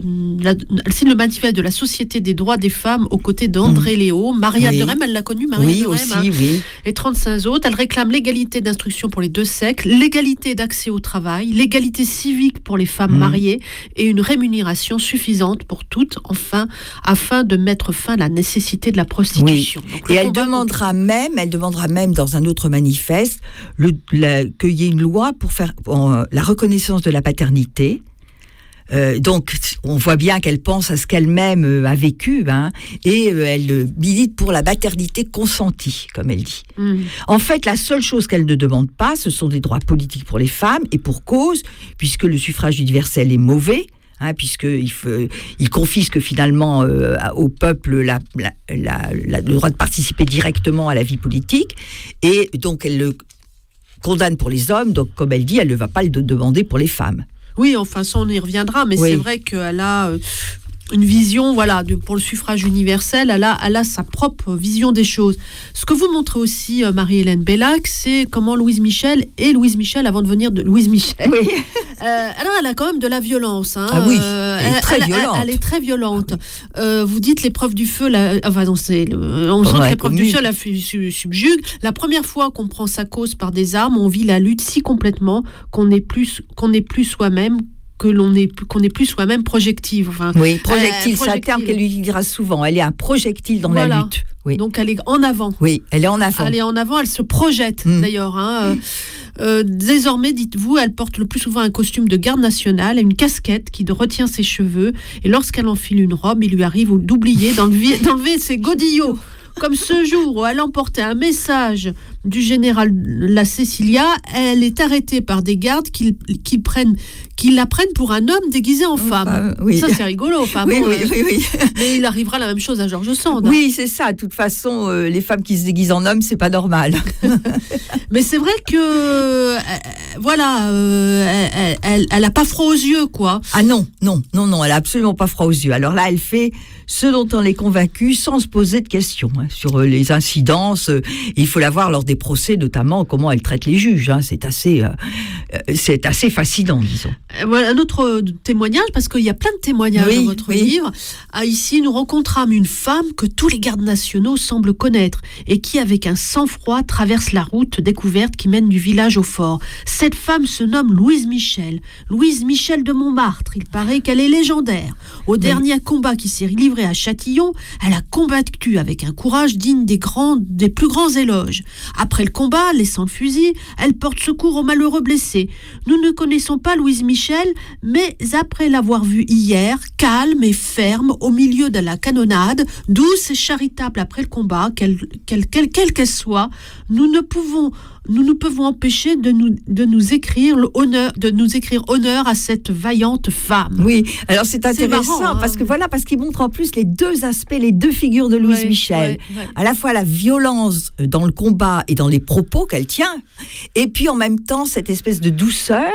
la Société des droits des femmes aux côtés d'André Léo, Maria de Rem, elle l'a connue, Maria de Rem, et 35 autres. Elle réclame l'égalité d'instruction pour les deux sexes, l'égalité d'accès au travail, l'égalité civique pour les femmes mariées et une rémunération suffisante pour toutes, enfin, afin de mettre fin à la nécessité de la prostitution. Donc, et elle demandera même dans un autre manifeste qu'il y ait une loi pour faire la reconnaissance de la paternité. Donc, on voit bien qu'elle pense à ce qu'elle-même a vécu, et elle milite pour la maternité consentie, comme elle dit. En fait, la seule chose qu'elle ne demande pas, ce sont des droits politiques pour les femmes, et pour cause, puisque le suffrage universel est mauvais, puisqu'il confisque finalement au peuple le droit de participer directement à la vie politique, et donc elle le condamne pour les hommes, donc comme elle dit, elle ne va pas le demander pour les femmes. Oui, enfin ça on y reviendra, mais c'est vrai qu'elle a une vision, voilà, pour le suffrage universel, elle a sa propre vision des choses. Ce que vous montrez aussi, Marie-Hélène Bellac, c'est comment Louise Michel avant de venir de Louise Michel. Oui. Alors, elle a quand même de la violence. Hein. Ah oui, elle est très violente. Elle est très violente. Vous dites l'épreuve du feu, on sent que l'épreuve du feu la subjugue. La première fois qu'on prend sa cause par des armes, on vit la lutte si complètement qu'on n'est plus soi-même, qu'on n'est plus soi-même projective. Enfin, oui, projectile, c'est un terme qu'elle utilisera souvent. Elle est un projectile dans la lutte. Oui. Donc elle est en avant. Oui, elle est en avant. Elle est en avant, elle se projette d'ailleurs. Hein. Désormais, dites-vous, elle porte le plus souvent un costume de garde nationale et une casquette qui retient ses cheveux. Et lorsqu'elle enfile une robe, il lui arrive d'oublier d'enlever ses godillots. Comme ce jour où elle emportait un message du général La Cecilia, elle est arrêtée par des gardes qui la prennent pour un homme déguisé en femme. Oui. Ça, c'est rigolo. Enfin, oui. Mais il arrivera la même chose à George Sand. Oui, c'est ça. De toute façon, les femmes qui se déguisent en hommes, c'est pas normal. Mais c'est vrai que, elle a pas froid aux yeux, quoi. Ah non, elle a absolument pas froid aux yeux. Alors là, elle fait ce dont on est convaincu sans se poser de questions sur les incidences. Il faut la voir lors des procès, notamment comment elle traite les juges. C'est assez fascinant, disons. Voilà un autre témoignage, parce qu'il y a plein de témoignages dans votre livre. Ici, nous rencontrâmes une femme que tous les gardes nationaux semblent connaître et qui, avec un sang-froid, traverse la route découverte qui mène du village au fort. Cette femme se nomme Louise Michel de Montmartre. Il paraît qu'elle est légendaire. Au dernier combat qui s'est livré à Châtillon, elle a combattu avec un courage digne des plus grands éloges. Après le combat, laissant le fusil, elle porte secours aux malheureux blessés. Nous ne connaissons pas Louise Michel, mais après l'avoir vue hier, calme et ferme au milieu de la canonnade, douce et charitable après le combat, quelle qu'elle soit, nous ne pouvons empêcher de nous écrire honneur à cette vaillante femme. Oui, alors c'est intéressant marrant, parce qu'il montre en plus les deux aspects, les deux figures de Louise Michel. Ouais. À la fois la violence dans le combat et dans les propos qu'elle tient, et puis en même temps cette espèce de douceur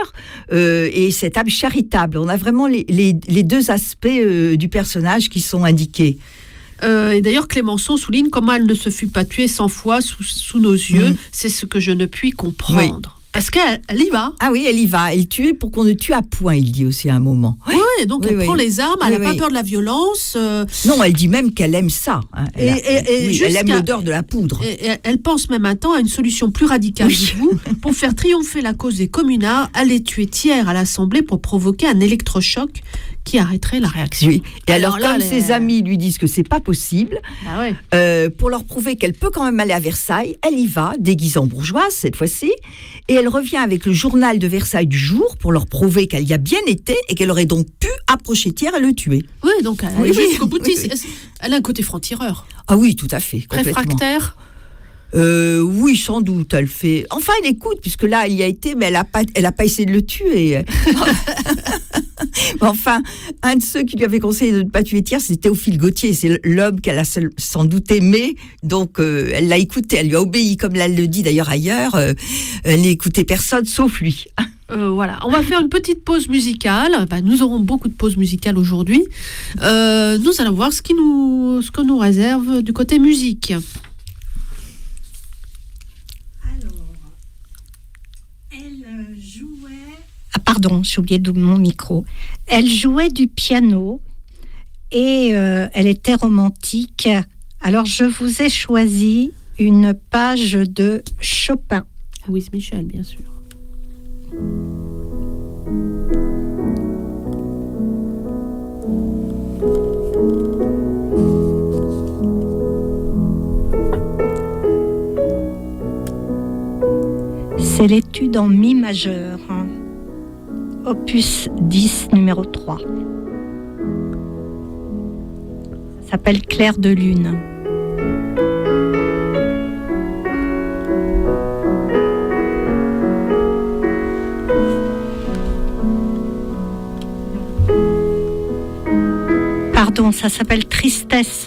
et cette âme charitable. On a vraiment les deux aspects du personnage qui sont indiqués. Et d'ailleurs, Clémenceau souligne comment elle ne se fut pas tuée 100 fois sous nos yeux. C'est ce que je ne puis comprendre. Oui. Parce qu'elle y va. Ah oui, elle y va. Elle tue pour qu'on ne tue à point, il dit aussi à un moment. Oui, donc elle prend les armes, elle n'a pas peur de la violence. Non, elle dit même qu'elle aime ça. Elle aime l'odeur de la poudre. Et elle pense même un temps à une solution plus radicale, dites-vous, pour faire triompher la cause des communards, aller tuer Thiers à l'Assemblée pour provoquer un électrochoc qui arrêterait la réaction. Oui. Et alors comme ses amis lui disent que c'est pas possible, pour leur prouver qu'elle peut quand même aller à Versailles, elle y va, déguisée en bourgeoise cette fois-ci, et elle revient avec le journal de Versailles du jour pour leur prouver qu'elle y a bien été et qu'elle aurait donc pu approcher Thiers et le tuer. Oui, donc elle est jusqu'au boutiste. Elle a un côté franc-tireur. Ah oui, tout à fait. Réfractaire. Oui, sans doute, elle fait. Enfin, elle écoute, puisque là, elle y a été, mais elle a pas essayé de le tuer. Enfin, un de ceux qui lui avait conseillé de ne pas tuer Thiers, c'était Théophile Gautier. C'est l'homme qu'elle a sans doute aimé. Donc, elle l'a écouté. Elle lui a obéi, comme elle le dit d'ailleurs ailleurs. Elle n'écoutait personne sauf lui. Voilà, on va faire une petite pause musicale. Nous aurons beaucoup de pauses musicales aujourd'hui. Nous allons voir ce que nous réserve du côté musique. Ah pardon, j'ai oublié mon micro. Elle jouait du piano et elle était romantique. Alors je vous ai choisi une page de Chopin. Louise Michel, bien sûr. C'est l'étude en mi majeur, opus 10, numéro 3. Ça s'appelle Clair de lune. Pardon, ça s'appelle Tristesse.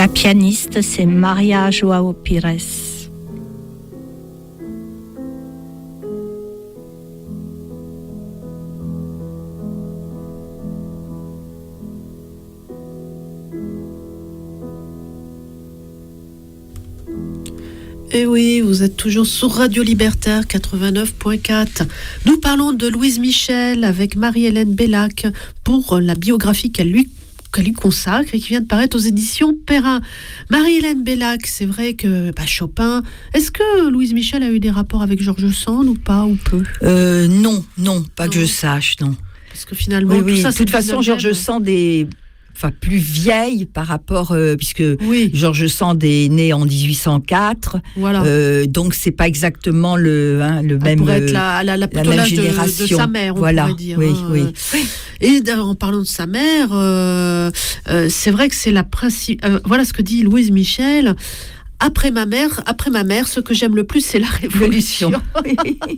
La pianiste, c'est Maria Joao Pires. Et oui, vous êtes toujours sur Radio Libertaire 89.4. Nous parlons de Louise Michel avec Marie-Hélène Bellac pour la biographie qu'elle lui consacre et qui vient de paraître aux éditions Perrin. Marie-Hélène Bellac, c'est vrai que Chopin... Est-ce que Louise Michel a eu des rapports avec Georges Sand ou pas, ou peu? Non, pas que je sache, non. Parce que finalement, oui, tout ça, de toute façon, Georges Sand est... plus vieille par rapport, puisque Georges Sand est né en 1804, voilà. Donc c'est pas exactement le même, pourrait être la même génération de sa mère, on pourrait dire. Oui. Et en parlant de sa mère, c'est vrai que c'est la principale. Voilà ce que dit Louise Michel. Après ma mère, ce que j'aime le plus, c'est la révolution. Et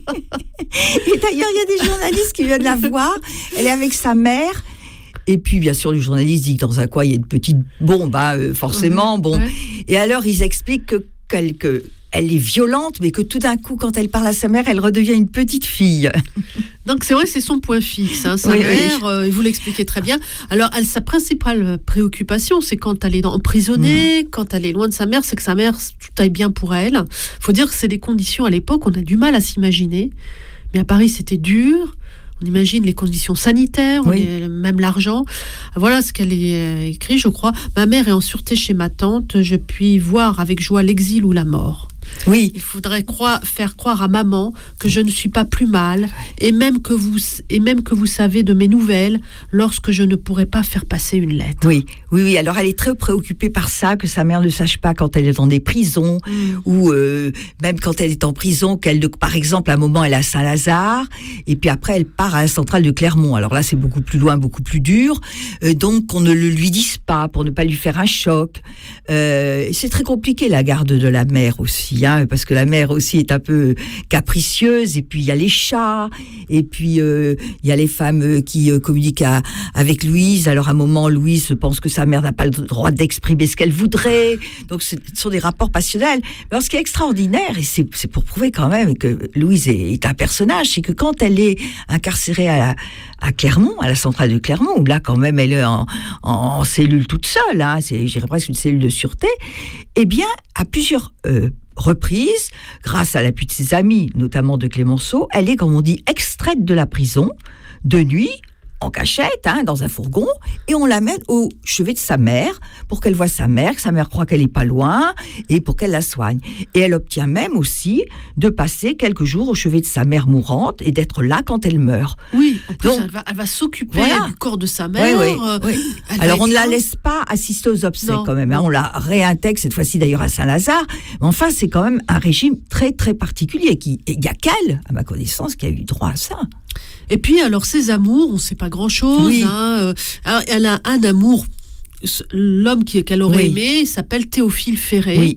d'ailleurs, il y a des journalistes qui viennent la voir. Elle est avec sa mère. Et puis, bien sûr, le journaliste dit que dans un coin, il y a une petite bombe, forcément. Bon. Ouais. Et alors, ils expliquent qu'elle est violente, mais que tout d'un coup, quand elle parle à sa mère, elle redevient une petite fille. Donc, c'est vrai, c'est son point fixe. Sa mère, il vous l'expliquait très bien. Alors, sa principale préoccupation, c'est quand elle est emprisonnée, quand elle est loin de sa mère, c'est que sa mère, tout aille bien pour elle. Il faut dire que c'est des conditions, à l'époque, on a du mal à s'imaginer. Mais à Paris, c'était dur. On imagine les conditions sanitaires, même l'argent. Voilà ce qu'elle a écrit, je crois. Ma mère est en sûreté chez ma tante. Je puis voir avec joie l'exil ou la mort. Oui. Il faudrait faire croire à maman que je ne suis pas plus mal, et même que vous savez de mes nouvelles lorsque je ne pourrai pas faire passer une lettre. Oui. Alors elle est très préoccupée par ça, que sa mère ne sache pas quand elle est dans des prisons, ou même quand elle est en prison, par exemple, à un moment elle est à Saint-Lazare, et puis après elle part à la centrale de Clermont. Alors là c'est beaucoup plus loin, beaucoup plus dur, donc qu'on ne le lui dise pas pour ne pas lui faire un choc. C'est très compliqué la garde de la mère aussi. Parce que la mère aussi est un peu capricieuse, et puis il y a les chats, et puis il y a les femmes qui communiquent avec Louise. Alors à un moment, Louise pense que sa mère n'a pas le droit d'exprimer ce qu'elle voudrait, donc ce sont des rapports passionnels. Mais alors, ce qui est extraordinaire, et c'est pour prouver quand même que Louise est un personnage, c'est que quand elle est incarcérée à Clermont, à la centrale de Clermont, où là quand même elle est en cellule toute seule, c'est, je dirais presque une cellule de sûreté, eh bien à plusieurs reprises, grâce à l'appui de ses amis, notamment de Clémenceau, elle est, comme on dit, extraite de la prison, de nuit, en cachette, dans un fourgon, et on l'amène au chevet de sa mère, pour qu'elle voie sa mère, que sa mère croit qu'elle n'est pas loin, et pour qu'elle la soigne. Et elle obtient même aussi de passer quelques jours au chevet de sa mère mourante, et d'être là quand elle meurt. Oui, en plus, donc, elle va s'occuper du corps de sa mère. Oui. Alors on ne la laisse pas assister aux obsèques quand même, on la réintègre, cette fois-ci d'ailleurs à Saint-Lazare, mais enfin c'est quand même un régime très très particulier, il n'y a qu'elle, à ma connaissance, qui a eu droit à ça. Et puis, alors, ses amours, on ne sait pas grand-chose. Alors, elle a un amour, l'homme qu'elle aurait aimé, il s'appelle Théophile Ferré. Oui.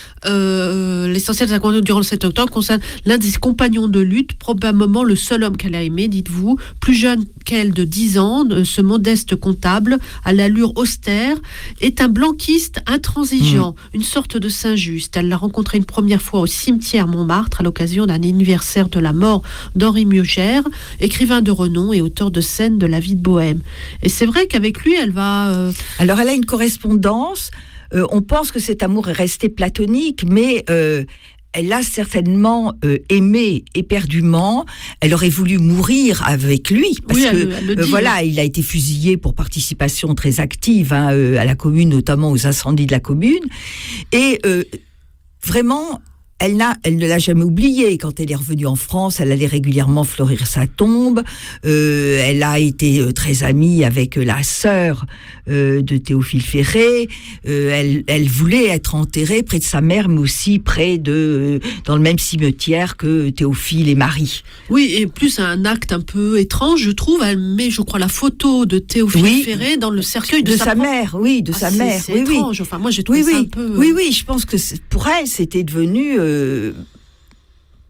L'essentiel de sa conduite durant le 7 octobre concerne l'un des compagnons de lutte, probablement le seul homme qu'elle a aimé, dites-vous, plus jeune qu'elle de 10 ans, ce modeste comptable, à l'allure austère, est un blanquiste intransigeant, une sorte de Saint-Just. Elle l'a rencontré une première fois au cimetière Montmartre à l'occasion d'un anniversaire de la mort d'Henri Murger, écrivain de renom et auteur de scènes de la vie de Bohème. Et c'est vrai qu'avec lui, elle va... Alors elle a une correspondance. On pense que cet amour est resté platonique, mais elle l'a certainement aimé éperdument. Elle aurait voulu mourir avec lui, parce que il a été fusillé pour participation très active à la Commune, notamment aux incendies de la Commune. Et vraiment, elle ne l'a jamais oublié. Quand elle est revenue en France, elle allait régulièrement fleurir sa tombe. Elle a été très amie avec la sœur de Théophile Ferré. Elle voulait être enterrée près de sa mère, mais aussi dans le même cimetière que Théophile et Marie. Oui, et plus un acte un peu étrange, je trouve. Elle met, je crois, la photo de Théophile Ferré dans le cercueil de sa mère. Oui, de sa mère. C'est étrange. Enfin, moi, j'ai trouvé ça un peu... Oui, je pense que pour elle, c'était devenu...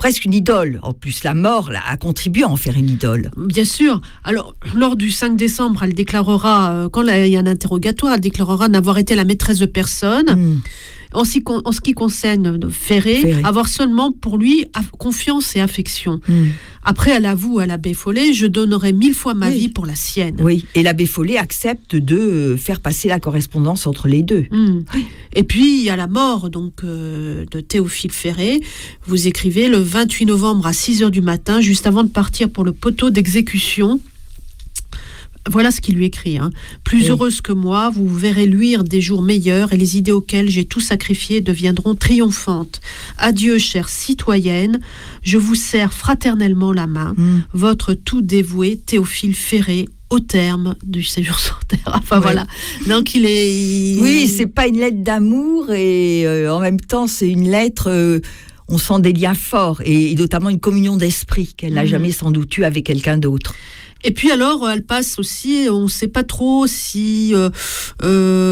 presque une idole. En plus, la mort a contribué à en faire une idole. Bien sûr. Alors, lors du 5 décembre, elle déclarera, quand il y a un interrogatoire, elle déclarera n'avoir été la maîtresse de personne. En ce qui concerne Ferré, avoir seulement pour lui confiance et affection. Après, elle avoue à l'abbé Follet, je donnerais 1000 fois ma vie pour la sienne. Oui, et l'abbé Follet accepte de faire passer la correspondance entre les deux. Et puis, il y a la mort donc, de Théophile Ferré. Vous écrivez le 28 novembre à 6h du matin, juste avant de partir pour le poteau d'exécution. Voilà ce qu'il lui écrit. Plus heureuse que moi, vous verrez luire des jours meilleurs et les idées auxquelles j'ai tout sacrifié deviendront triomphantes. Adieu, chère citoyenne, je vous serre fraternellement la main. Votre tout dévoué Théophile Ferré, au terme du séjour sur Terre. Enfin voilà. Donc Oui, c'est pas une lettre d'amour et en même temps c'est une lettre... on sent des liens forts et notamment une communion d'esprit qu'elle n'a jamais sans doute eue avec quelqu'un d'autre. Et puis alors, elle passe aussi, on ne sait pas trop si elle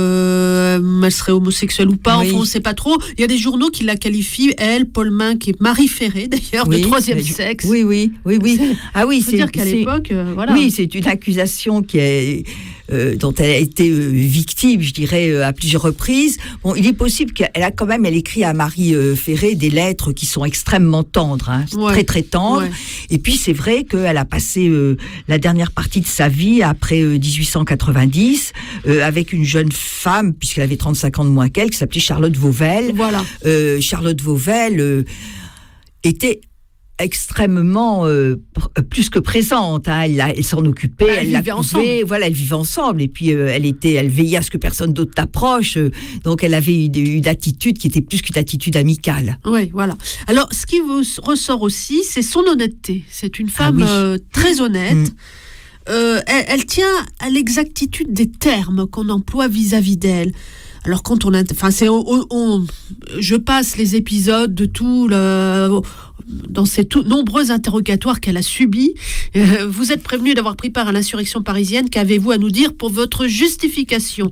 serait homosexuelle ou pas, enfin on ne sait pas trop. Il y a des journaux qui la qualifient, elle, Paul Minck et Marie Ferré d'ailleurs, de troisième sexe. Oui. Ah oui, c'est dire qu'à l'époque, voilà. Oui, c'est une accusation qui est... dont elle a été victime, je dirais, à plusieurs reprises. Bon, il est possible elle écrit à Marie Ferré des lettres qui sont extrêmement tendres, très très tendres. Et puis c'est vrai qu'elle a passé la dernière partie de sa vie après 1890 avec une jeune femme, puisqu'elle avait 35 ans de moins qu'elle, qui s'appelait Charlotte Vauvel. Voilà. Charlotte Vauvel était extrêmement plus que présente. Elle s'en occupait, elle vivait ensemble. Voilà, elles vivaient ensemble. Et puis elle veillait à ce que personne d'autre t'approche. Donc elle avait une attitude qui était plus qu'une attitude amicale. Oui, voilà. Alors ce qui vous ressort aussi, c'est son honnêteté. C'est une femme très honnête. Elle tient à l'exactitude des termes qu'on emploie vis-à-vis d'elle. Alors quand je passe les épisodes de dans ces nombreux interrogatoires qu'elle a subis. Vous êtes prévenu d'avoir pris part à l'insurrection parisienne. Qu'avez-vous à nous dire pour votre justification ?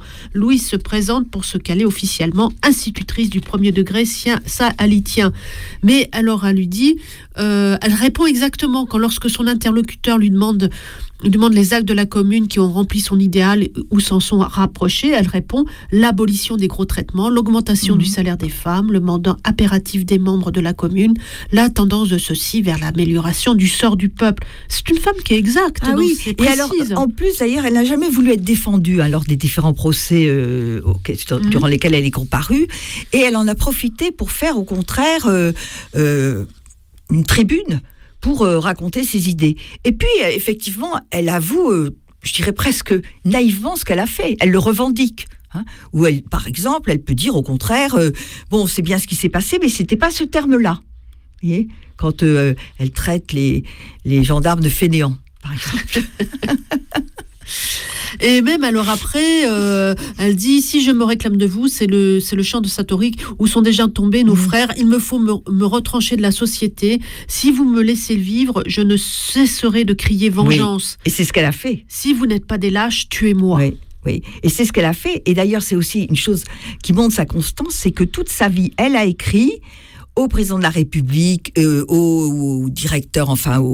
Louise se présente pour se caler officiellement institutrice du premier degré, ça elle y tient. Mais alors elle lui dit, elle répond exactement lorsque son interlocuteur lui demande les actes de la commune qui ont rempli son idéal ou s'en sont rapprochés. Elle répond l'abolition des gros traitements, l'augmentation du salaire des femmes, le mandat impératif des membres de la commune, la tendance de ceux-ci vers l'amélioration du sort du peuple. C'est une femme qui est exacte. C'est précise. Et alors, en plus, d'ailleurs, elle n'a jamais voulu être défendue lors des différents procès durant lesquels elle est comparue. Et elle en a profité pour faire, au contraire, une tribune pour raconter ses idées. Et puis, effectivement, elle avoue, je dirais presque naïvement, ce qu'elle a fait. Elle le revendique. Où elle, par exemple, elle peut dire au contraire, c'est bien ce qui s'est passé, mais c'était pas ce terme-là. Vous voyez, quand elle traite les gendarmes de fainéants, par exemple. Et même alors après, elle dit, si je me réclame de vous, c'est le chant de Satori où sont déjà tombés nos frères, il me faut me retrancher de la société. Si vous me laissez vivre, je ne cesserai de crier vengeance. Oui. Et c'est ce qu'elle a fait. Si vous n'êtes pas des lâches, tuez-moi. Oui, et c'est ce qu'elle a fait. Et d'ailleurs, c'est aussi une chose qui montre sa constance, c'est que toute sa vie, elle a écrit au président de la République, au directeur,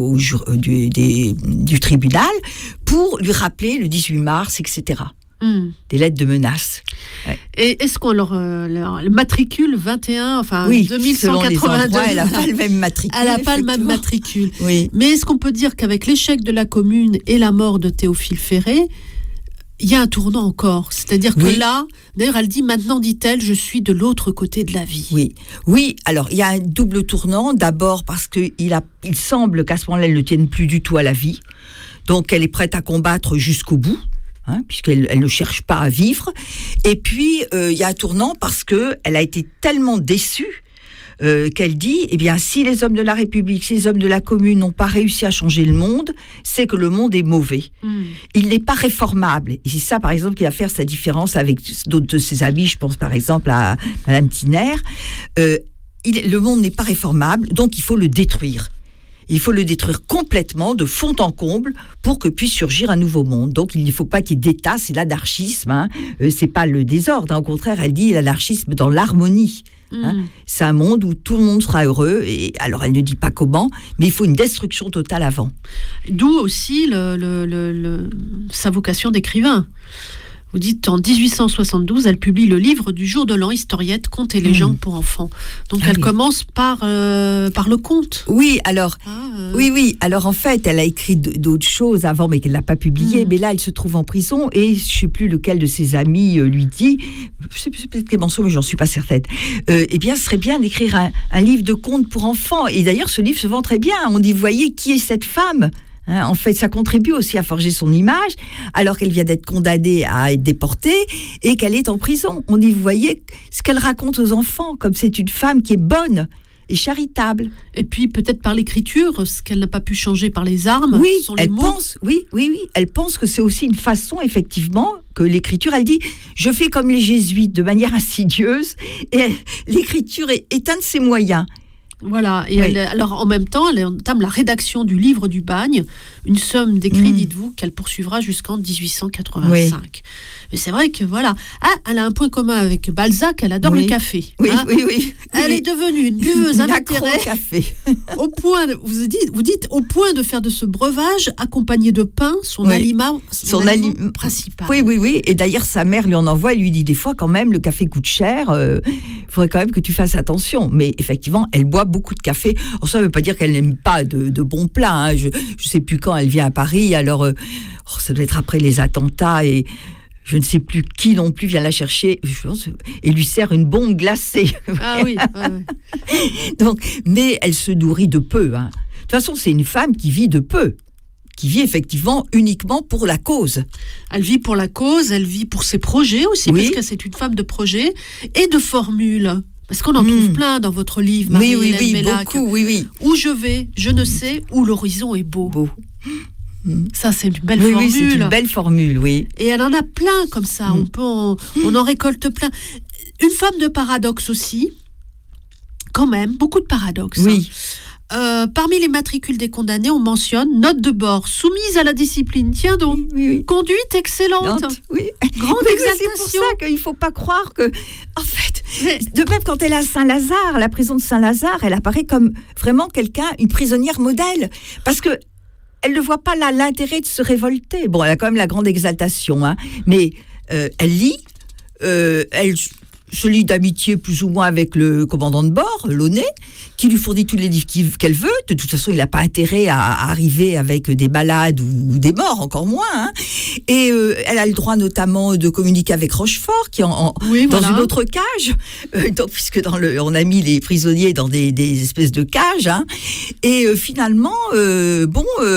du tribunal, pour lui rappeler le 18 mars, etc. Des lettres de menaces. Ouais. Et est-ce qu'on le matricule 21, 2182, elle n'a pas le même matricule. Elle n'a pas le même matricule. Oui. Mais est-ce qu'on peut dire qu'avec l'échec de la Commune et la mort de Théophile Ferré, il y a un tournant encore, c'est-à-dire que là, d'ailleurs elle dit maintenant, dit-elle, je suis de l'autre côté de la vie. Oui, alors il y a un double tournant, d'abord parce qu'il semble qu'à ce moment-là, elle ne tienne plus du tout à la vie, donc elle est prête à combattre jusqu'au bout, puisqu'elle ne cherche pas à vivre, et puis il y a un tournant parce qu'elle a été tellement déçue qu'elle dit, si les hommes de la République, si les hommes de la Commune n'ont pas réussi à changer le monde, c'est que le monde est mauvais. Il n'est pas réformable. Et c'est ça, par exemple, qui va faire sa différence avec d'autres de ses amis. Je pense, par exemple, à Madame Tiner. Le monde n'est pas réformable, donc il faut le détruire. Il faut le détruire complètement, de fond en comble, pour que puisse surgir un nouveau monde. Donc, il ne faut pas qu'il y ait d'État, c'est l'anarchisme. C'est pas le désordre. Au contraire, elle dit l'anarchisme dans l'harmonie. C'est un monde où tout le monde sera heureux. Et alors, elle ne dit pas comment, mais il faut une destruction totale avant. D'où aussi sa vocation d'écrivain. Vous dites, en 1872, elle publie le livre du jour de l'an, historiette, contes et légendes pour enfants. Donc, elle commence par le conte. Oui, alors, oui. Alors, en fait, elle a écrit d'autres choses avant, mais qu'elle n'a pas publié. Mais là, elle se trouve en prison et je ne sais plus lequel de ses amis lui dit, c'est peut-être Clémenceau, mais j'en suis pas certaine, eh bien, ce serait bien d'écrire un livre de contes pour enfants. Et d'ailleurs, ce livre se vend très bien. On dit, voyez, qui est cette femme ? En fait, ça contribue aussi à forger son image, alors qu'elle vient d'être condamnée à être déportée et qu'elle est en prison. On dit, vous voyez, ce qu'elle raconte aux enfants, comme c'est une femme qui est bonne et charitable. Et puis, peut-être par l'écriture, ce qu'elle n'a pas pu changer par les armes, sont les mots. Elle pense que c'est aussi une façon, effectivement, que l'écriture, elle dit, je fais comme les jésuites, de manière insidieuse, et l'écriture est un de ses moyens. Voilà, et alors en même temps, elle entame la rédaction du livre du bagne, une somme d'écrits, dites-vous, qu'elle poursuivra jusqu'en 1885. Oui. Mais c'est vrai que voilà, elle a un point commun avec Balzac, elle adore le café. Oui. Elle est devenue une buveuse invétérée, café. au point, vous dites, au point de faire de ce breuvage, accompagné de pain, son aliment principal. Oui, et d'ailleurs sa mère lui en envoie, elle lui dit des fois quand même, le café coûte cher, il faudrait quand même que tu fasses attention. Mais effectivement, elle boit beaucoup de café. Alors, ça ne veut pas dire qu'elle n'aime pas de bons plats. Je ne sais plus quand elle vient à Paris. Alors, ça doit être après les attentats et je ne sais plus qui non plus vient la chercher. Je pense, et lui sert une bombe glacée. Ah oui. Donc, mais elle se nourrit de peu. De toute façon, c'est une femme qui vit de peu. Qui vit effectivement uniquement pour la cause. Elle vit pour la cause, elle vit pour ses projets aussi, parce que c'est une femme de projet et de formules. Parce qu'on en trouve plein dans votre livre, Marie-Hélène Bellac. Beaucoup, oui. Où je vais, je ne sais, où l'horizon est beau. Ça, c'est une belle formule. Oui, c'est une belle formule, oui. Et elle en a plein comme ça, on en récolte plein. Une femme de paradoxe aussi, quand même, beaucoup de paradoxes. Oui. Parmi les matricules des condamnés, on mentionne note de bord soumise à la discipline. Tiens donc, conduite excellente. Grande exaltation. C'est pour ça qu'il ne faut pas croire que, en fait, de même quand elle est à Saint-Lazare, la prison de Saint-Lazare, elle apparaît comme vraiment une prisonnière modèle, parce que elle ne voit pas là l'intérêt de se révolter. Bon, elle a quand même la grande exaltation, mais elle lit, elle se lie d'amitié plus ou moins avec le commandant de bord, Launay, qui lui fournit tous les livres qu'elle veut. De toute façon, il n'a pas intérêt à arriver avec des malades ou des morts, encore moins. Et elle a le droit notamment de communiquer avec Rochefort, qui est dans une autre cage. Donc, puisque on a mis les prisonniers dans des espèces de cages. Et finalement, elle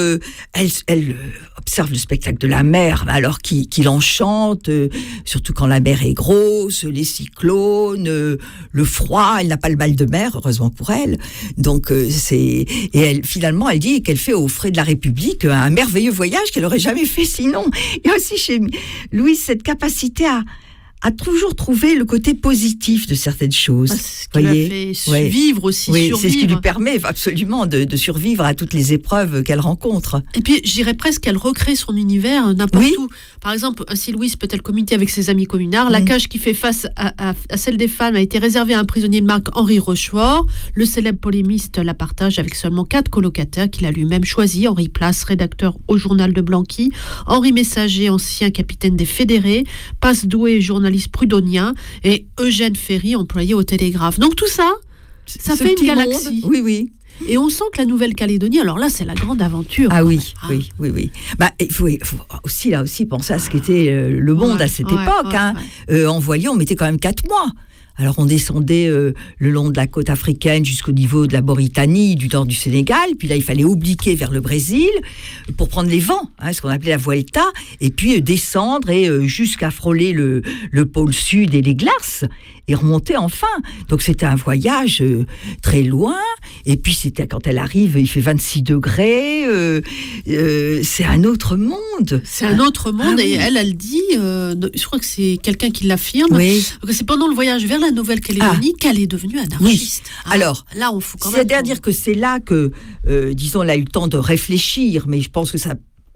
observe le spectacle de la mer, alors qu'il enchante, surtout quand la mer est grosse, les cyclones, le froid. Elle n'a pas le mal de mer, heureusement pour elle. Donc finalement elle dit qu'elle fait aux frais de la République un merveilleux voyage qu'elle n'aurait jamais fait sinon. Il y a aussi chez Louise cette capacité à toujours trouver le côté positif de certaines choses. Ce qui l'a fait survivre aussi. Survivre. C'est ce qui lui permet absolument de survivre à toutes les épreuves qu'elle rencontre. Et puis, je dirais presque qu'elle recrée son univers n'importe où. Par exemple, ainsi Louise peut-elle communiquer avec ses amis communards. La cage qui fait face à celle des femmes a été réservée à un prisonnier de marque, Henri Rochefort. Le célèbre polémiste la partage avec seulement 4 colocataires qu'il a lui-même choisis. Henri Place, rédacteur au journal de Blanqui. Henri Messager, ancien capitaine des Fédérés. Passe-Doué, journaliste prudhonien, et Eugène Ferry, employé au Télégraphe. Donc tout ça, ça fait une galaxie. Oui. Et on sent que la Nouvelle-Calédonie, alors là, c'est la grande aventure. Oui. Il faut aussi penser à ce qu'était le monde à cette époque. En voilier, on mettait quand même 4 mois. Alors on descendait le long de la côte africaine jusqu'au niveau de la Mauritanie, du nord du Sénégal, puis là il fallait obliquer vers le Brésil pour prendre les vents, ce qu'on appelait la Vuelta, et puis descendre et jusqu'à frôler le pôle sud et les glaces, et remonter enfin. Donc c'était un voyage très loin, et puis c'était quand elle arrive, il fait 26 degrés, c'est un autre monde. C'est un autre monde, et elle dit, je crois que c'est quelqu'un qui l'affirme, que c'est pendant le voyage vers la Nouvelle-Calédonie qu'elle est devenue anarchiste. Alors, là, on faut quand même... C'est-à-dire que c'est là que, disons, elle a eu le temps de réfléchir, mais je pense que ça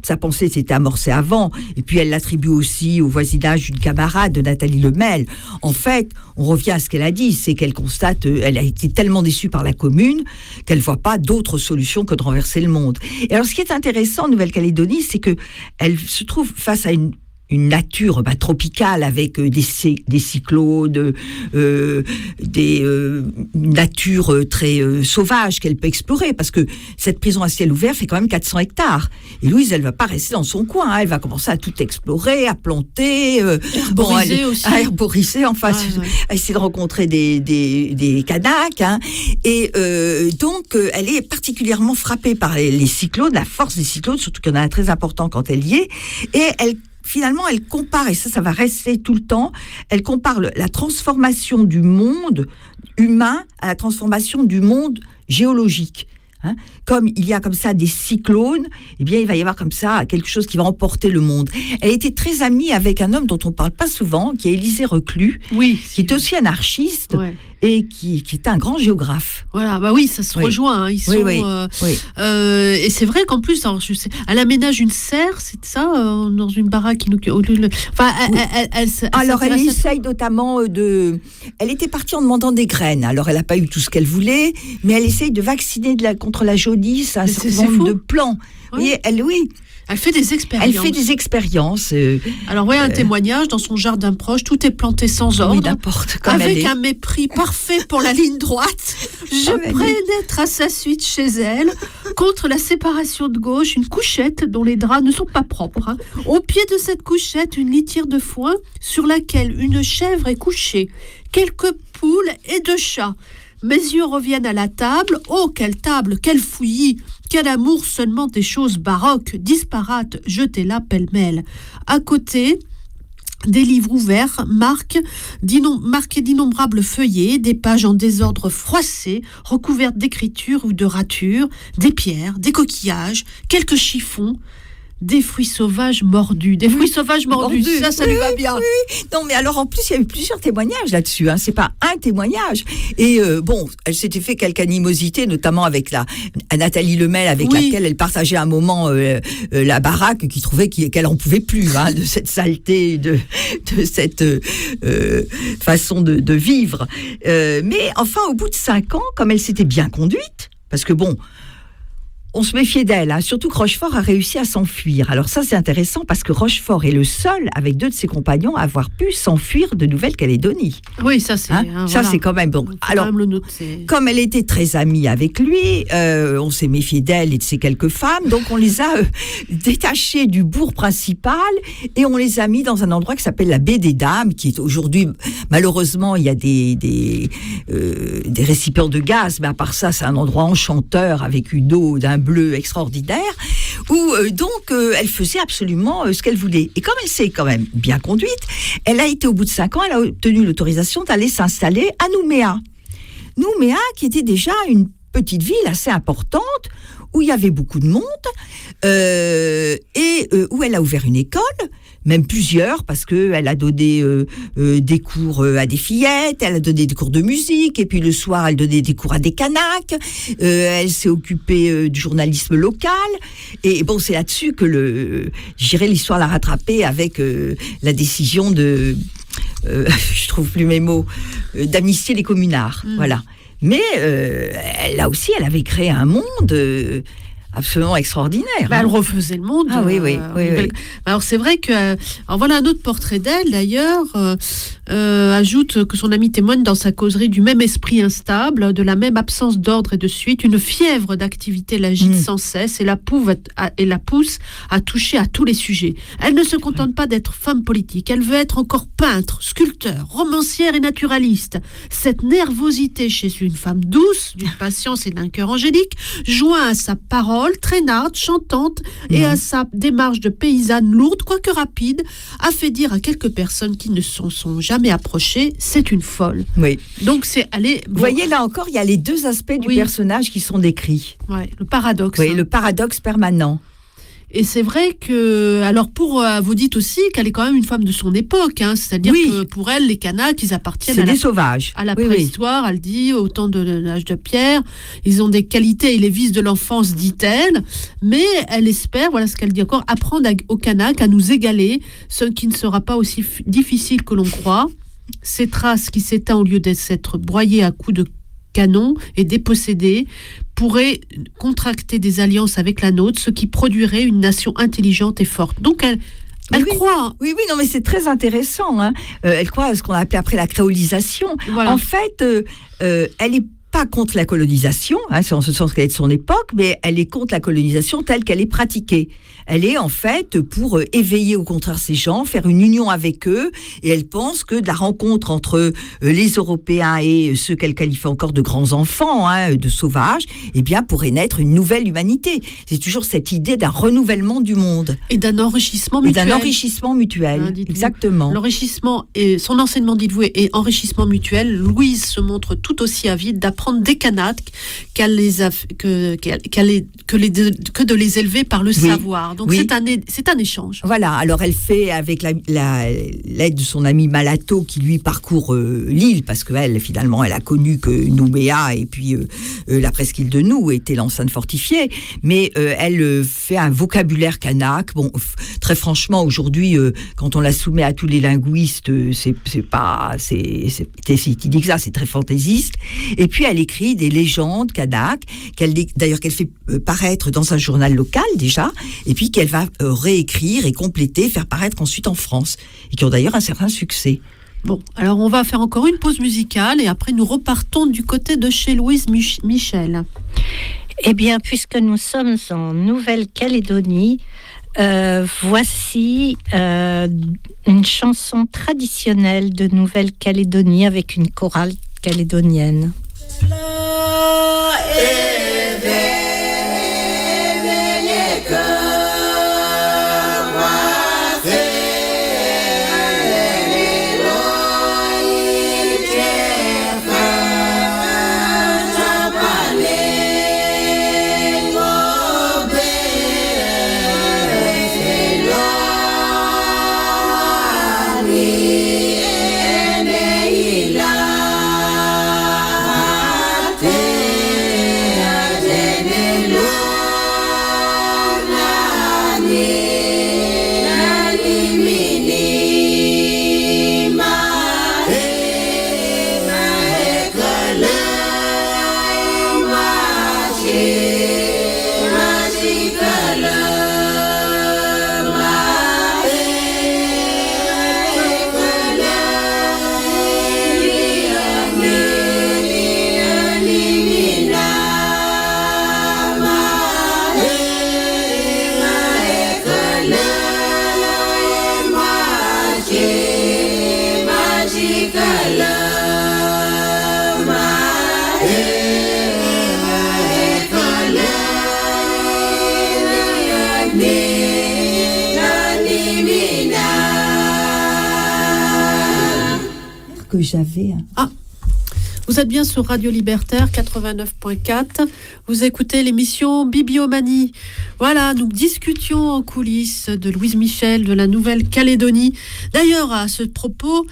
sa pensée s'était amorcée avant, et puis elle l'attribue aussi au voisinage d'une camarade de Nathalie Lemel. En fait, on revient à ce qu'elle a dit, c'est qu'elle constate, elle a été tellement déçue par la commune qu'elle ne voit pas d'autre solution que de renverser le monde. Et alors, ce qui est intéressant en Nouvelle-Calédonie, c'est que elle se trouve face à une nature tropicale avec des cyclones, des natures très sauvages qu'elle peut explorer, parce que cette prison à ciel ouvert fait quand même 400 hectares. Et Louise, elle va pas rester dans son coin, hein. Elle va commencer à tout explorer, à planter, herboriser aussi. À herboriser, enfin, à essayer de rencontrer des Kanaks, hein. Et donc, elle est particulièrement frappée par les cyclones, la force des cyclones, surtout qu'il y en a un très important quand elle y est, et finalement, elle compare, et ça va rester tout le temps, elle compare la transformation du monde humain à la transformation du monde géologique. Hein, comme il y a comme ça des cyclones, eh bien il va y avoir comme ça quelque chose qui va emporter le monde. Elle était très amie avec un homme dont on ne parle pas souvent, qui est Élisée Reclus, qui est aussi anarchiste, et qui est un grand géographe. Voilà, bah oui, ça se rejoint. Hein. Ils sont, et c'est vrai qu'en plus, alors, je sais, elle aménage une serre, c'est ça, dans une baraque qui nous. Enfin, alors elle essaye notamment Elle était partie en demandant des graines. Alors elle n'a pas eu tout ce qu'elle voulait, mais elle essaye de vacciner contre la jaunisse un certain nombre de plants. Oui. Elle fait des expériences. Alors, voyez un témoignage dans son jardin proche, tout est planté sans ordre. Oui, n'importe. Avec un mépris parfait pour la ligne droite. Je pénètre à sa suite chez elle, contre la séparation de gauche, une couchette dont les draps ne sont pas propres. Hein. Au pied de cette couchette, une litière de foin sur laquelle une chèvre est couchée, quelques poules et 2 chats. Mes yeux reviennent à la table. Oh, quelle table, quel fouillis, quel amour seulement des choses baroques, disparates, jetées là pêle-mêle. À côté, des livres ouverts, marqués d'innombrables feuillets, des pages en désordre froissé, recouvertes d'écritures ou de ratures, des pierres, des coquillages, quelques chiffons. Des fruits sauvages mordus. Ça lui va bien. Oui. Non, mais alors, en plus, il y a eu plusieurs témoignages là-dessus. Hein. C'est pas un témoignage. Et elle s'était fait quelque animosité, notamment avec Nathalie Lemel, avec laquelle elle partageait un moment la baraque, qui trouvait qu'elle en pouvait plus, hein, de cette saleté, de cette façon de vivre. Mais enfin, au bout de 5 ans, comme elle s'était bien conduite, parce que on se méfiait d'elle, hein. Surtout que Rochefort a réussi à s'enfuir. Alors ça, c'est intéressant parce que Rochefort est le seul, avec 2 de ses compagnons, à avoir pu s'enfuir de Nouvelle-Calédonie. Oui, ça c'est... ça c'est quand même bon. Alors, comme elle était très amie avec lui, on s'est méfié d'elle et de ses quelques femmes, donc on les a détachées du bourg principal et on les a mis dans un endroit qui s'appelle la Baie des Dames, qui est aujourd'hui, malheureusement, il y a des récipients de gaz, mais à part ça, c'est un endroit enchanteur avec une eau d'un bleu extraordinaire, où elle faisait absolument ce qu'elle voulait. Et comme elle s'est quand même bien conduite, elle a été, au bout de 5 ans, elle a obtenu l'autorisation d'aller s'installer à Nouméa. Nouméa, qui était déjà une petite ville assez importante, où il y avait beaucoup de monde, et où elle a ouvert une école, même plusieurs, parce qu'elle a donné des cours à des fillettes, elle a donné des cours de musique, et puis le soir, elle donnait des cours à des Kanaks, elle s'est occupée du journalisme local, et bon, c'est là-dessus que l'histoire l'a rattrapée avec la décision de, je trouve plus mes mots, d'amnistier les communards, voilà. Mais là aussi, elle avait créé un monde absolument extraordinaire. Elle refaisait le monde. Ah oui. Alors c'est vrai que... Alors voilà un autre portrait d'elle d'ailleurs, ajoute que son ami témoigne dans sa causerie du même esprit instable, de la même absence d'ordre et de suite, une fièvre d'activité l'agite sans cesse et la pousse à toucher à tous les sujets. Elle ne se contente pas d'être femme politique, elle veut être encore peintre, sculpteur, romancière et naturaliste. Cette nervosité chez une femme douce, d'une patience et d'un cœur angélique, joint à sa parole traînarde, chantante et à sa démarche de paysanne lourde, quoique rapide, a fait dire à quelques personnes qui ne s'en sont jamais approchées, c'est une folle. Oui. Donc c'est aller... Vous voyez, là encore, il y a les 2 aspects du personnage qui sont décrits. Ouais, le paradoxe. Oui, le paradoxe permanent. Et c'est vrai que, alors vous dites aussi qu'elle est quand même une femme de son époque, hein, c'est-à-dire que pour elle, les Kanaks, ils appartiennent c'est des sauvages. À la préhistoire, elle dit, au temps de l'âge de pierre. Ils ont des qualités et les vices de l'enfance, dit-elle, mais elle espère, voilà ce qu'elle dit encore, apprendre aux Kanaks à nous égaler, ce qui ne sera pas aussi difficile que l'on croit. Ces traces qui s'éteignent au lieu d'être broyées à coups de canon et dépossédées pourrait contracter des alliances avec la nôtre, ce qui produirait une nation intelligente et forte. Donc elle croit. Oui, non, mais c'est très intéressant. Hein. Elle croit à ce qu'on a appelé après la créolisation. Voilà. En fait, elle est pas contre la colonisation, hein, c'est en ce sens qu'elle est de son époque, mais elle est contre la colonisation telle qu'elle est pratiquée. Elle est en fait pour éveiller au contraire ces gens, faire une union avec eux, et elle pense que de la rencontre entre les Européens et ceux qu'elle qualifie encore de grands enfants, hein, de sauvages, eh bien pourrait naître une nouvelle humanité. C'est toujours cette idée d'un renouvellement du monde. Et d'un enrichissement mutuel. Hein, exactement. L'enrichissement, et son enseignement, dites-vous, et enrichissement mutuel. Louise se montre tout aussi avide d'apprendre des Kanaks que de les élever par le savoir. Donc c'est un échange. Voilà, alors elle fait avec l'aide de son ami Malato qui lui parcourt l'île, parce qu'elle, finalement, elle a connu que Nouméa et puis la presqu'île de Nou était l'enceinte fortifiée, mais elle fait un vocabulaire kanak. Bon, très franchement, aujourd'hui, quand on la soumet à tous les linguistes, c'est dit que ça, c'est très fantaisiste. Et puis elle écrit des légendes kanak, qu'elle fait paraître dans un journal local déjà, et puis qu'elle va réécrire et compléter, faire paraître ensuite en France, et qui ont d'ailleurs un certain succès. Bon, alors on va faire encore une pause musicale, et après nous repartons du côté de chez Louise Michel. Eh bien, puisque nous sommes en Nouvelle-Calédonie, voici une chanson traditionnelle de Nouvelle-Calédonie avec une chorale calédonienne. Que j'avais. Vous êtes bien sur Radio Libertaire 89.4. Vous écoutez l'émission Bibliomanie. Voilà, nous discutions en coulisses de Louise Michel, de la Nouvelle-Calédonie. D'ailleurs, à ce propos,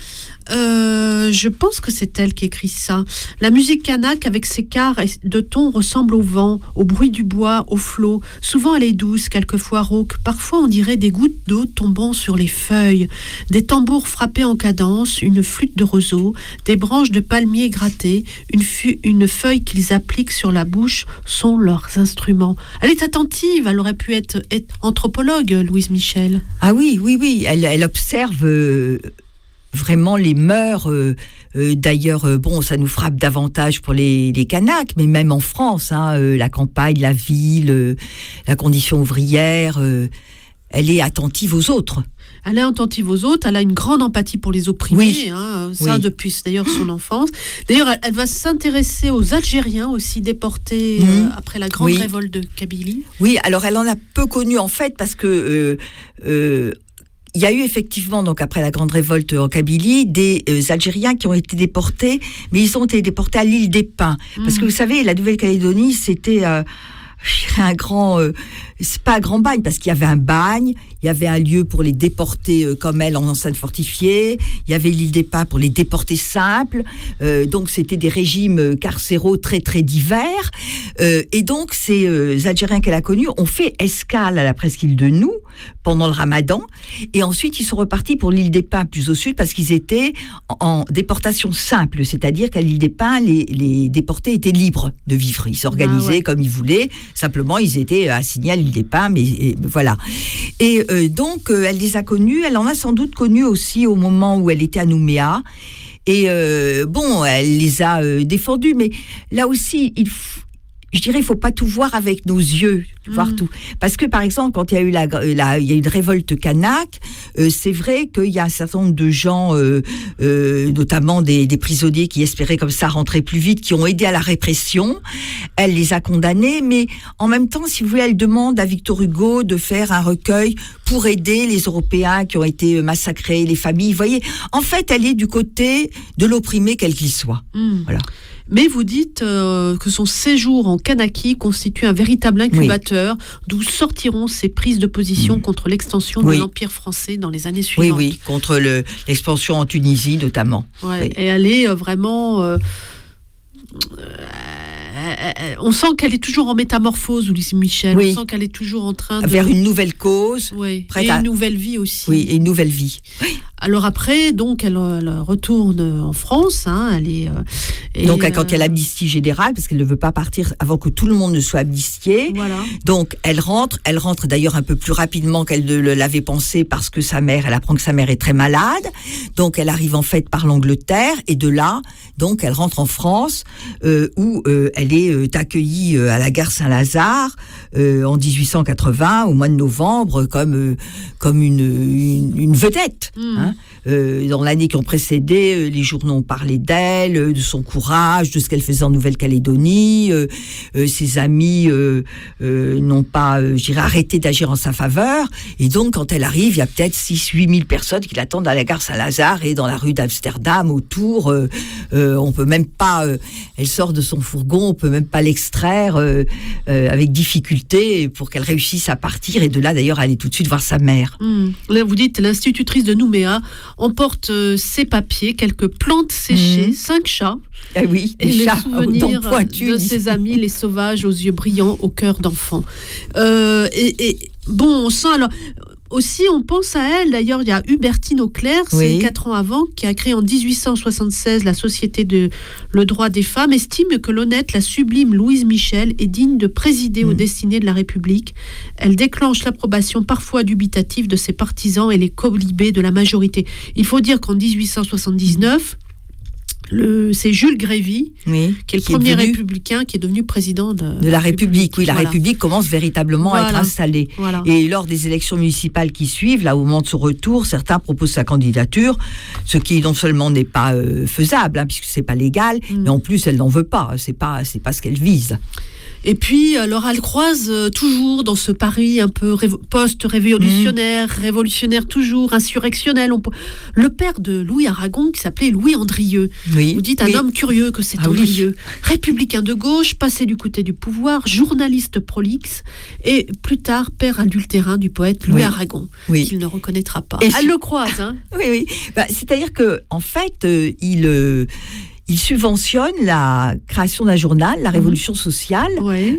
je pense que c'est elle qui écrit ça. La musique kanak avec ses quarts de ton ressemble au vent, au bruit du bois, au flot. Souvent elle est douce, quelquefois rauque. Parfois on dirait des gouttes d'eau tombant sur les feuilles. Des tambours frappés en cadence, une flûte de roseau, des branches de palmier grattées, une feuille qu'ils appliquent sur la bouche sont leurs instruments. Elle est attentive, elle aurait pu être anthropologue, Louise Michel. Ah oui, elle observe vraiment les mœurs. D'ailleurs, bon, ça nous frappe davantage pour les Kanaks, mais même en France, hein, la campagne, la ville, la condition ouvrière, elle est attentive aux autres. Elle est attentive aux autres, elle a une grande empathie pour les opprimés, depuis d'ailleurs son enfance. D'ailleurs, elle va s'intéresser aux Algériens aussi déportés après la grande révolte de Kabylie. Oui, alors elle en a peu connu en fait parce que il y a eu effectivement, donc après la grande révolte en Kabylie, des Algériens qui ont été déportés, mais ils ont été déportés à l'île des Pins. Parce que vous savez, la Nouvelle-Calédonie, c'était je dirais c'est pas un grand bagne, parce qu'il y avait un bagne, il y avait un lieu pour les déportés comme elle en enceinte fortifiée, il y avait l'île des Pins pour les déportés simples, donc c'était des régimes carcéraux très très divers, et donc ces Algériens qu'elle a connus ont fait escale à la presqu'île de Nou pendant le Ramadan, et ensuite ils sont repartis pour l'île des Pins plus au sud, parce qu'ils étaient en déportation simple, c'est-à-dire qu'à l'île des Pins, les déportés étaient libres de vivre, ils s'organisaient comme ils voulaient, simplement ils étaient assignés à l'île des Pins, mais voilà. Et donc elle les a connus, elle en a sans doute connus aussi au moment où elle était à Nouméa, et elle les a défendus, mais là aussi je dirais, il faut pas tout voir avec nos yeux, voir tout. Parce que, par exemple, quand il y a eu il y a eu une révolte kanak, c'est vrai qu'il y a un certain nombre de gens, notamment des prisonniers qui espéraient comme ça rentrer plus vite, qui ont aidé à la répression. Elle les a condamnés, mais en même temps, si vous voulez, elle demande à Victor Hugo de faire un recueil pour aider les Européens qui ont été massacrés, les familles. Vous voyez, en fait, elle est du côté de l'opprimé, quel qu'il soit. Voilà. Mais vous dites que son séjour en Kanaki constitue un véritable incubateur d'où sortiront ses prises de position contre l'extension de l'Empire français dans les années suivantes. Oui, contre l'expansion en Tunisie notamment. Et elle est vraiment... on sent qu'elle est toujours en métamorphose, Louise Michel. On sent qu'elle est toujours en train de... Vers une nouvelle cause. Et une nouvelle vie aussi. Oui, et une nouvelle vie. Alors après, donc, elle retourne en France. Elle est, donc, quand il y a l'amnistie générale, parce qu'elle ne veut pas partir avant que tout le monde ne soit amnistié. Voilà. Donc, elle rentre d'ailleurs un peu plus rapidement qu'elle ne l'avait pensé, parce que elle apprend que sa mère est très malade. Donc, elle arrive en fait par l'Angleterre, et de là, donc, elle rentre en France, où elle est accueillie à la gare Saint-Lazare en 1880, au mois de novembre, comme une vedette. Dans l'année qui ont précédé, les journaux ont parlé d'elle, de son courage, de ce qu'elle faisait en Nouvelle-Calédonie. Ses amis n'ont pas, arrêté d'agir en sa faveur. Et donc, quand elle arrive, il y a peut-être 6-8 000 personnes qui l'attendent à la gare Saint-Lazare et dans la rue d'Amsterdam, autour. On peut même pas... elle sort de son fourgon, on peut même pas l'extraire avec difficulté pour qu'elle réussisse à partir. Et de là, d'ailleurs, aller tout de suite voir sa mère. Là, vous dites, l'institutrice de Nouméa emporte ses papiers, quelques plantes séchées, 5 chats. Ah oui, et les souvenirs de ses amis, les sauvages aux yeux brillants, au cœur d'enfant. On sent alors... Aussi, on pense à elle, d'ailleurs, il y a Hubertine Auclair, c'est 4 ans avant, qui a créé en 1876 la Société de le droit des femmes, estime que l'honnête, la sublime Louise Michel est digne de présider aux destinées de la République. Elle déclenche l'approbation parfois dubitative de ses partisans et les colibés de la majorité. Il faut dire qu'en 1879... c'est Jules Grévy, qui est le premier républicain qui est devenu président de la République. Oui, la République commence véritablement à être installée. Voilà. Et lors des élections municipales qui suivent, là, au moment de son retour, certains proposent sa candidature, ce qui non seulement n'est pas faisable, puisque c'est pas légal, mais en plus, elle n'en veut pas. C'est pas ce qu'elle vise. Et puis, alors, elle croise toujours dans ce Paris un peu post-révolutionnaire, révolutionnaire toujours, insurrectionnel. Le père de Louis Aragon, qui s'appelait Louis Andrieux. Vous dites un homme curieux que c'est Andrieux. Républicain de gauche, passé du côté du pouvoir, journaliste prolixe, et plus tard, père adultérin du poète Louis Aragon, qu'il ne reconnaîtra pas. Elle le croise, Oui. C'est-à-dire que, en fait, il subventionne la création d'un journal, la Révolution sociale,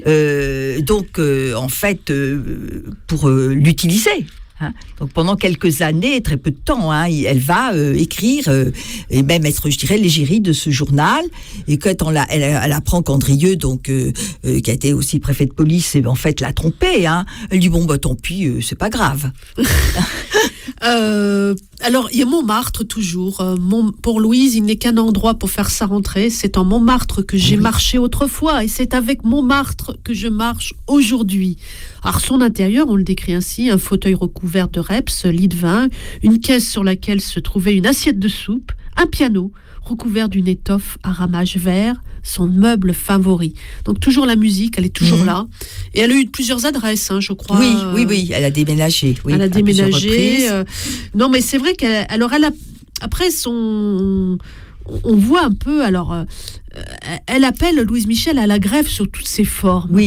en fait, pour l'utiliser. Donc pendant quelques années, très peu de temps, elle va écrire et même être, je dirais, l'égérie de ce journal. Et quand elle apprend qu'Andrieux, qui a été aussi préfet de police, en fait l'a trompée. Elle dit tant pis, c'est pas grave. Alors, il y a Montmartre toujours. Pour Louise, il n'est qu'un endroit pour faire sa rentrée. C'est en Montmartre que j'ai marché autrefois et c'est avec Montmartre que je marche aujourd'hui. Alors, son intérieur, on le décrit ainsi, un fauteuil recouvert de reps, lit de vin, une caisse sur laquelle se trouvait une assiette de soupe, un piano recouvert d'une étoffe à ramages verts, son meuble favori. Donc toujours la musique, elle est toujours là. Et elle a eu plusieurs adresses, je crois. Oui, elle a déménagé. Elle a déménagé. Non, mais c'est vrai qu'elle... Alors, elle a... Après son... On voit un peu... Alors, elle appelle Louise Michel à la grève sur toutes ses formes.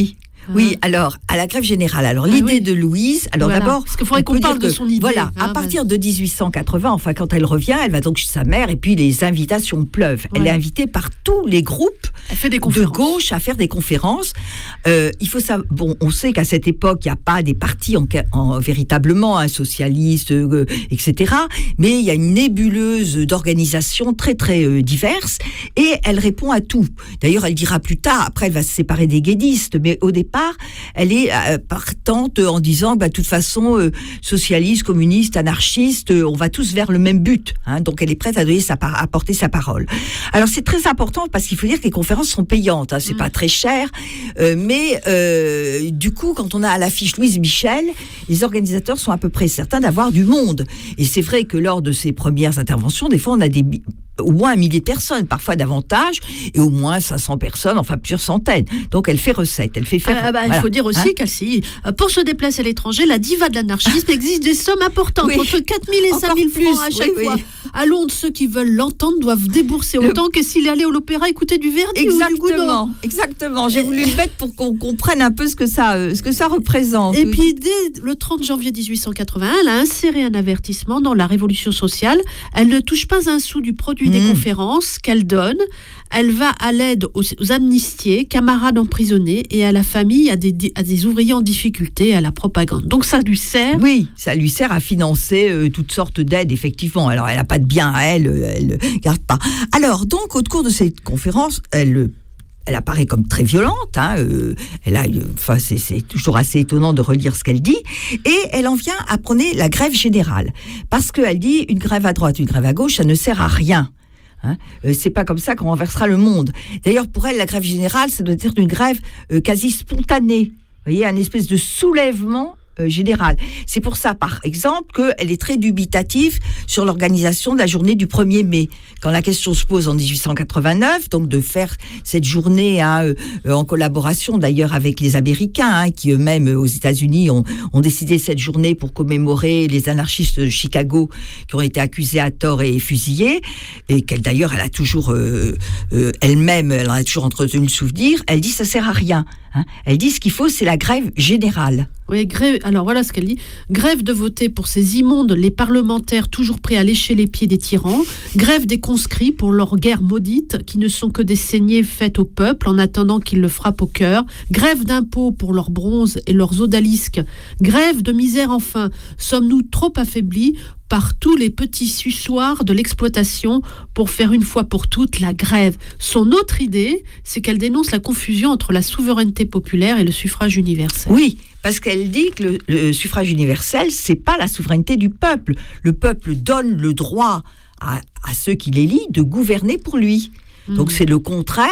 Oui, alors, à la grève générale. Alors, l'idée de Louise, alors Voilà. d'abord... Parce qu'il faudrait qu'on parle de son idée. Voilà, hein, à partir de 1880, enfin, quand elle revient, elle va donc chez sa mère, et puis les invitations pleuvent. Elle est invitée par tous les groupes elle fait des de conférences. gauche à faire des conférences. Il faut savoir, bon, on sait qu'à cette époque, il n'y a pas des partis véritablement, socialistes, etc. Mais il y a une nébuleuse d'organisations très, très diverses, et elle répond à tout. D'ailleurs, elle dira plus tard, après, elle va se séparer des guédistes, mais au départ, elle est partante en disant, de toute façon, socialiste, communiste, anarchiste, on va tous vers le même but. Hein, donc, elle est prête à porter sa parole. Alors, c'est très important parce qu'il faut dire que les conférences sont payantes. Hein, c'est pas très cher, mais du coup, quand on a à l'affiche Louise Michel, les organisateurs sont à peu près certains d'avoir du monde. Et c'est vrai que lors de ces premières interventions, des fois, on a au moins 1 millier de personnes, parfois davantage, et au moins 500 personnes, enfin plusieurs centaines. Donc elle fait recette, elle fait faire... Il faut dire aussi pour se déplacer à l'étranger, la diva de l'anarchisme exige des sommes importantes, entre 4 000 et 5 000 francs à chaque fois. À Londres, ceux qui veulent l'entendre doivent débourser autant que s'il allait à l'opéra écouter du Verdi ou du Gounod. Exactement. J'ai voulu le mettre pour qu'on comprenne un peu ce que ça représente. Et puis, dès le 30 janvier 1881, elle a inséré un avertissement dans la Révolution sociale. Elle ne touche pas un sou du produit des conférences qu'elle donne. Elle va à l'aide aux amnistiés, camarades emprisonnés et à la famille, à des ouvriers en difficulté, à la propagande. Donc ça lui sert. Oui, ça lui sert à financer toutes sortes d'aides, effectivement. Alors elle n'a pas de bien à elle garde pas. Alors donc au cours de cette conférence, elle apparaît comme très violente. Hein, c'est toujours assez étonnant de relire ce qu'elle dit. Et elle en vient à prôner la grève générale. Parce qu'elle dit, une grève à droite, une grève à gauche, ça ne sert à rien. Hein, c'est pas comme ça qu'on renversera le monde. D'ailleurs, pour elle, la grève générale, ça doit être une grève quasi spontanée. Vous voyez, un espèce de soulèvement générale. C'est pour ça, par exemple, qu'elle est très dubitative sur l'organisation de la journée du 1er mai. Quand la question se pose en 1889, donc de faire cette journée en collaboration d'ailleurs avec les Américains, qui eux-mêmes aux États-Unis ont décidé cette journée pour commémorer les anarchistes de Chicago qui ont été accusés à tort et fusillés, et qu'elle d'ailleurs, elle a toujours elle-même, elle en a toujours entretenu le souvenir. Elle dit ça sert à rien. Hein. Elle dit ce qu'il faut, c'est la grève générale. Oui, grève. Alors voilà ce qu'elle dit. Grève de voter pour ces immondes, les parlementaires toujours prêts à lécher les pieds des tyrans. Grève des conscrits pour leur guerre maudite, qui ne sont que des saignées faites au peuple en attendant qu'il le frappe au cœur. Grève d'impôts pour leurs bronzes et leurs odalisques. Grève de misère enfin. Sommes-nous trop affaiblis par tous les petits suçoirs de l'exploitation pour faire une fois pour toutes la grève. Son autre idée, c'est qu'elle dénonce la confusion entre la souveraineté populaire et le suffrage universel. Oui, parce qu'elle dit que le suffrage universel, c'est pas la souveraineté du peuple. Le peuple donne le droit à ceux qui l'élisent de gouverner pour lui. Donc c'est le contraire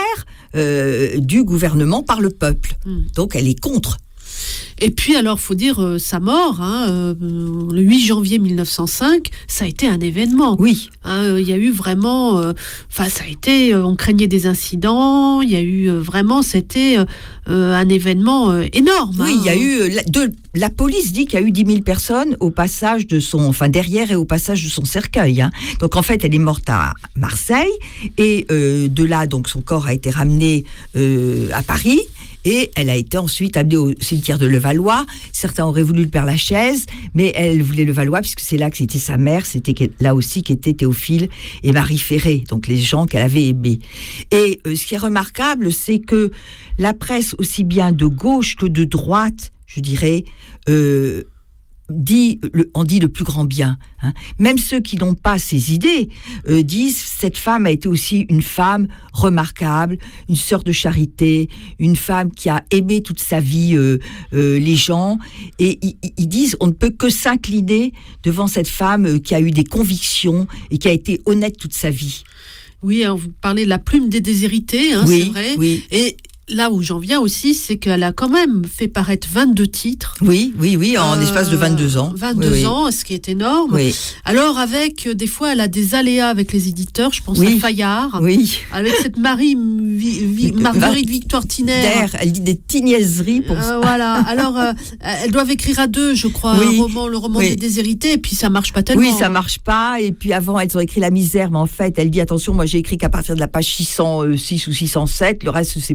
du gouvernement par le peuple. Donc elle est contre. Et puis alors, faut dire sa mort, le 8 janvier 1905, ça a été un événement. Oui. Il y a eu vraiment, ça a été, on craignait des incidents. Il y a eu vraiment, c'était un événement énorme. Oui, il y a eu la police dit qu'il y a eu 10 000 personnes au passage de derrière et au passage de son cercueil. Hein. Donc en fait, elle est morte à Marseille et de là, donc son corps a été ramené à Paris. Et elle a été ensuite amenée au cimetière de Levallois. Certains auraient voulu le Père-Lachaise, mais elle voulait Levallois puisque c'est là que c'était sa mère. C'était là aussi qu'étaient Théophile et Marie Ferré, donc les gens qu'elle avait aimés. Et ce qui est remarquable, c'est que la presse, aussi bien de gauche que de droite, je dirais, en dit le plus grand bien. Hein. Même ceux qui n'ont pas ces idées disent cette femme a été aussi une femme remarquable, une sœur de charité, une femme qui a aimé toute sa vie les gens. Et ils disent on ne peut que s'incliner devant cette femme qui a eu des convictions et qui a été honnête toute sa vie. Oui, alors vous parlez de la plume des déshérités, oui, c'est vrai. Oui. Et là où j'en viens aussi, c'est qu'elle a quand même fait paraître 22 titres. Oui, en l'espace de 22 ans. 22 ans, ce qui est énorme. Oui. Alors, avec, des fois, elle a des aléas avec les éditeurs. Je pense à Fayard. Oui. Avec cette Marguerite Victoire Tiner. Elle dit des tignaiseries pour ça. Voilà. Alors, elles doivent écrire à deux, je crois, le roman des déshérités, et puis ça marche pas tellement. Oui, ça marche pas. Et puis avant, elles ont écrit La Misère, mais en fait, elle dit attention, moi j'ai écrit qu'à partir de la page 606 ou 607, le reste, c'est pas moi.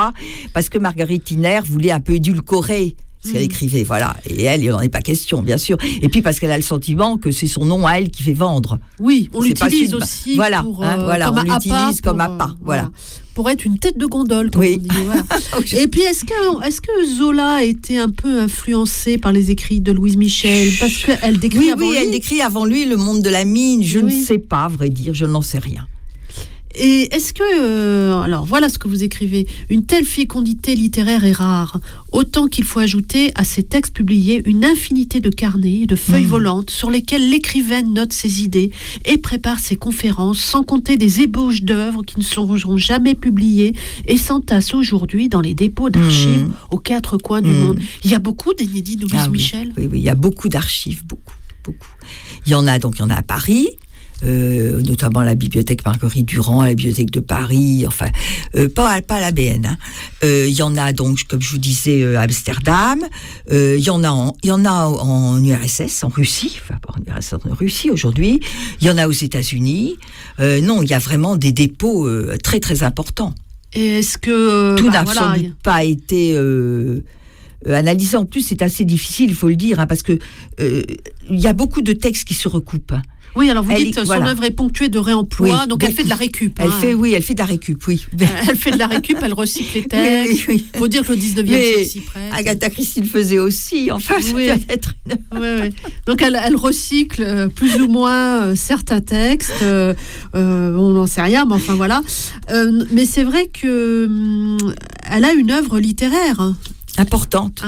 ça, parce que Marguerite Hiner voulait un peu édulcorer ce qu'elle écrivait, voilà. Et elle, il n'en est pas question, bien sûr. Et puis parce qu'elle a le sentiment que c'est son nom à elle qui fait vendre. Oui, on C'est l'utilise pas aussi voilà, pour, voilà, comme on appât, l'utilise comme pour, appât, voilà. Pour être une tête de gondole, comme Oui. on dit. Voilà. Et puis, est-ce que Zola a été un peu influencée par les écrits de Louise Michel? Parce qu'elle décrit Oui, avant lui. elle décrit avant lui le monde de la mine. Je Oui. ne sais pas, à vrai dire, je n'en sais rien. Et est-ce que, alors voilà ce que vous écrivez, une telle fécondité littéraire est rare, autant qu'il faut ajouter à ces textes publiés une infinité de carnets et de feuilles volantes sur lesquelles l'écrivaine note ses idées et prépare ses conférences, sans compter des ébauches d'œuvres qui ne seront jamais publiées et s'entassent aujourd'hui dans les dépôts d'archives aux quatre coins du monde. Il y a beaucoup d'inédits de Louise Michel. Oui, il y a beaucoup d'archives, beaucoup. Il y en a à Paris. Notamment la bibliothèque Marguerite Durand, la bibliothèque de Paris, enfin pas à la BN. Hein. Il y en a donc, comme je vous disais, à Amsterdam. Il y en a en URSS, en Russie, enfin pas en URSS, en Russie aujourd'hui. Il y en a aux États-Unis. Non, il y a vraiment des dépôts très très importants. Et est-ce que tout n'a sans doute pas été analysé. En plus, c'est assez difficile, il faut le dire, hein, parce que il y a beaucoup de textes qui se recoupent. Hein. Oui, alors vous dites son œuvre est ponctuée de réemploi, donc elle fait de la récup. Elle fait de la récup, oui. Elle fait de la récup, elle recycle les textes. Il faut dire que le 19e siècle s'y prête. Agatha Christie le faisait aussi, enfin, ça peut être oui. Donc elle recycle plus ou moins certains textes, on n'en sait rien, mais enfin voilà. Mais c'est vrai que elle a une œuvre littéraire. Importante.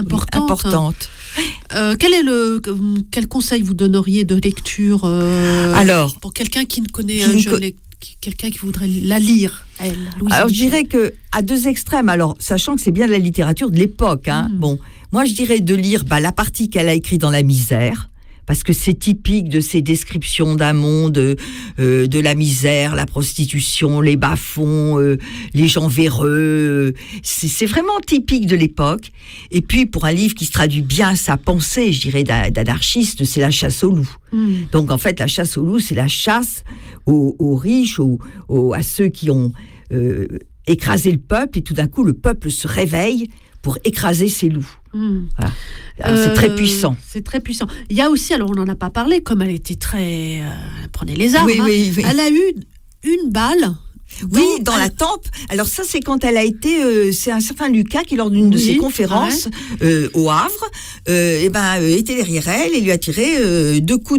Quel conseil vous donneriez de lecture alors, pour quelqu'un qui ne connaît quelqu'un qui voudrait la lire, elle, Louise alors, Michel. je dirais que à deux extrêmes, alors sachant que c'est bien de la littérature de l'époque, hein, bon, moi je dirais de lire la partie qu'elle a écrite dans La Misère, parce que c'est typique de ces descriptions d'un monde de la misère, la prostitution, les bas-fonds, les gens véreux. C'est vraiment typique de l'époque. Et puis, pour un livre qui se traduit bien sa pensée, je dirais, d'anarchiste, c'est La chasse aux loups. Donc, en fait, la chasse aux loups, c'est la chasse aux riches, à ceux qui ont écrasé le peuple, et tout d'un coup, le peuple se réveille pour écraser ces loups. Voilà. C'est très puissant. C'est très puissant. Il y a aussi, alors on n'en a pas parlé, comme elle était très... elle prenait les armes. Oui. Elle a eu une balle. Dans la tempe. Alors ça, c'est quand elle a été... c'est un certain Lucas qui, lors d'une de ses conférences au Havre, était derrière elle et lui a tiré 2 coups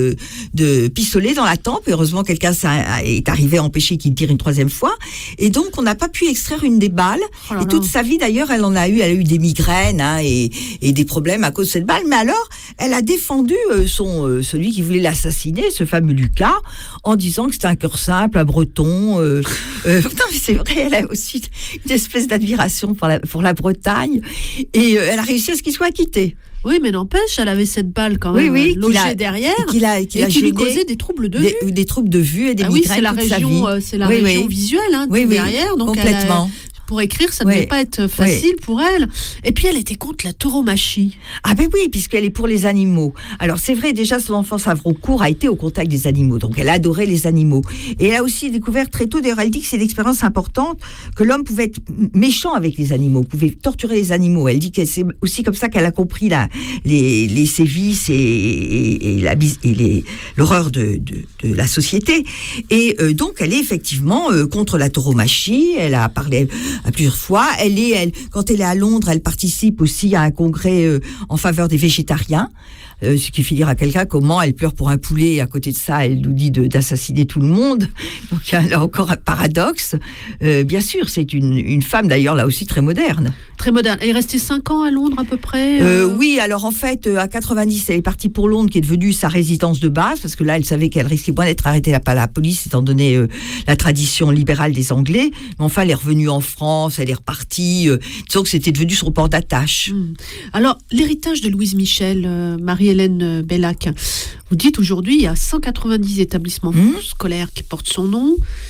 de pistolet dans la tempe. Et heureusement, quelqu'un est arrivé à empêcher qu'il tire une 3e fois. Et donc, on n'a pas pu extraire une des balles. Et toute sa vie, d'ailleurs, elle a eu des migraines et des problèmes à cause de cette balle. Mais alors, elle a défendu celui qui voulait l'assassiner, ce fameux Lucas, en disant que c'était un cœur simple, un breton... non, mais c'est vrai, elle a aussi une espèce d'admiration pour la Bretagne, et elle a réussi à ce qu'il soit acquitté. Oui, mais n'empêche, elle avait cette balle quand même logée derrière, et qui lui causait des troubles de vue. Des troubles de vue et des migraines toute sa vie. C'est la région visuelle derrière, donc complètement. Pour écrire, ça ne devait pas être facile pour elle. Et puis, elle était contre la tauromachie. Ah ben oui, puisqu'elle est pour les animaux. Alors, c'est vrai, déjà, son enfance à Vroncourt a été au contact des animaux. Donc, elle adorait les animaux. Et elle a aussi découvert très tôt, d'ailleurs, elle dit que c'est une expérience importante, que l'homme pouvait être méchant avec les animaux, pouvait torturer les animaux. Elle dit que c'est aussi comme ça qu'elle a compris les sévices et l'horreur de la société. Et donc, elle est effectivement contre la tauromachie. Elle a parlé à plusieurs fois. Quand elle est à Londres, elle participe aussi à un congrès en faveur des végétariens. Ce qui fait dire à quelqu'un comment elle pleure pour un poulet, et à côté de ça, elle nous dit d'assassiner tout le monde. Donc, il y a encore un paradoxe. Bien sûr, c'est une femme, d'ailleurs, là aussi, très moderne. Très moderne. Elle est restée 5 ans à Londres, à peu près Oui, alors en fait, à 90, elle est partie pour Londres, qui est devenue sa résidence de base, parce que là, elle savait qu'elle risquait moins d'être arrêtée par la police, étant donné la tradition libérale des Anglais. Mais enfin, elle est revenue en France, elle est repartie. Disons que c'était devenu son port d'attache. Alors, l'héritage de Louise Michel, Marie-Hélène Bellac, vous dites aujourd'hui, il y a 190 établissements scolaires qui portent son nom.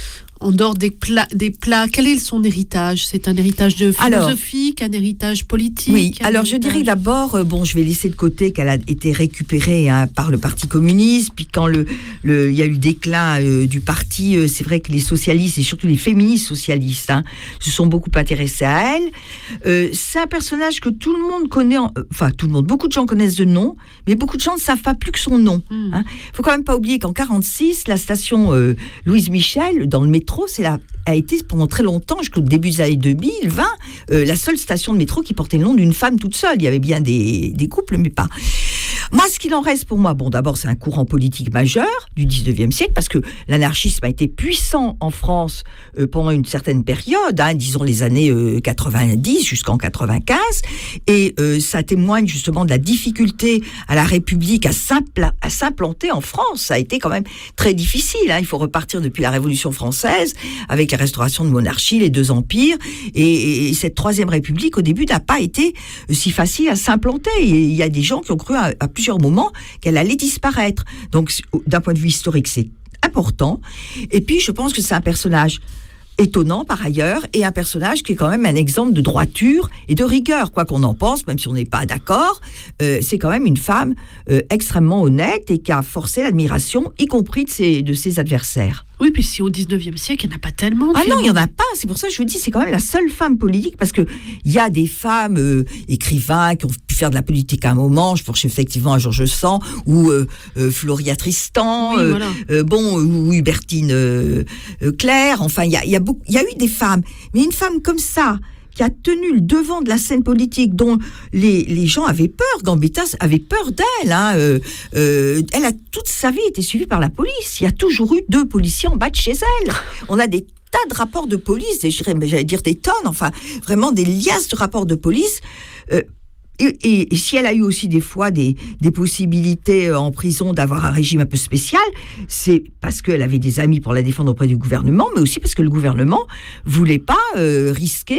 en dehors des plats, quel est son héritage? C'est un héritage philosophique, un héritage politique? Oui, alors je dirais d'abord, je vais laisser de côté qu'elle a été récupérée par le Parti communiste, puis quand il y a eu le déclin du parti, c'est vrai que les socialistes, et surtout les féministes socialistes, se sont beaucoup intéressés à elle. C'est un personnage que tout le monde connaît, beaucoup de gens connaissent de nom, mais beaucoup de gens ne savent pas plus que son nom. Faut quand même pas oublier qu'en 1946, la station Louise Michel, dans le métro, a été pendant très longtemps, jusqu'au début des années 2020, la seule station de métro qui portait le nom d'une femme toute seule. Il y avait bien des couples, mais pas. Moi, ce qu'il en reste pour moi, d'abord, c'est un courant politique majeur du 19e siècle, parce que l'anarchisme a été puissant en France pendant une certaine période, disons les années 90 jusqu'en 95, et ça témoigne justement de la difficulté à la République à s'implanter en France. Ça a été quand même très difficile. Il faut repartir depuis la Révolution française, avec la restauration de monarchie, les deux empires, et cette Troisième République, au début, n'a pas été si facile à s'implanter. Il y a des gens qui ont cru à plusieurs moments qu'elle allait disparaître. Donc, d'un point de vue historique, c'est important. Et puis, je pense que c'est un personnage étonnant par ailleurs, et un personnage qui est quand même un exemple de droiture et de rigueur, quoi qu'on en pense, même si on n'est pas d'accord. C'est quand même une femme extrêmement honnête et qui a forcé l'admiration, y compris de ses adversaires. Oui, puis si au 19e siècle, il n'y en a pas tellement. Non, il n'y en a pas. C'est pour ça que je vous dis, c'est quand même la seule femme politique, parce qu'il y a des femmes écrivains qui ont pu faire de la politique à un moment. Je pense effectivement à Georges Sand ou Floria Tristan, ou Hubertine Clerc. Enfin, il y a eu des femmes. Mais une femme comme ça, qui a tenu le devant de la scène politique, dont les gens avaient peur, Gambetta avait peur d'elle. Elle a toute sa vie été suivie par la police. Il y a toujours eu 2 policiers en bas de chez elle. On a des tas de rapports de police, j'allais dire des tonnes, enfin vraiment des liasses de rapports de police. Et si elle a eu aussi des fois des possibilités en prison d'avoir un régime un peu spécial, c'est parce qu'elle avait des amis pour la défendre auprès du gouvernement, mais aussi parce que le gouvernement voulait pas risquer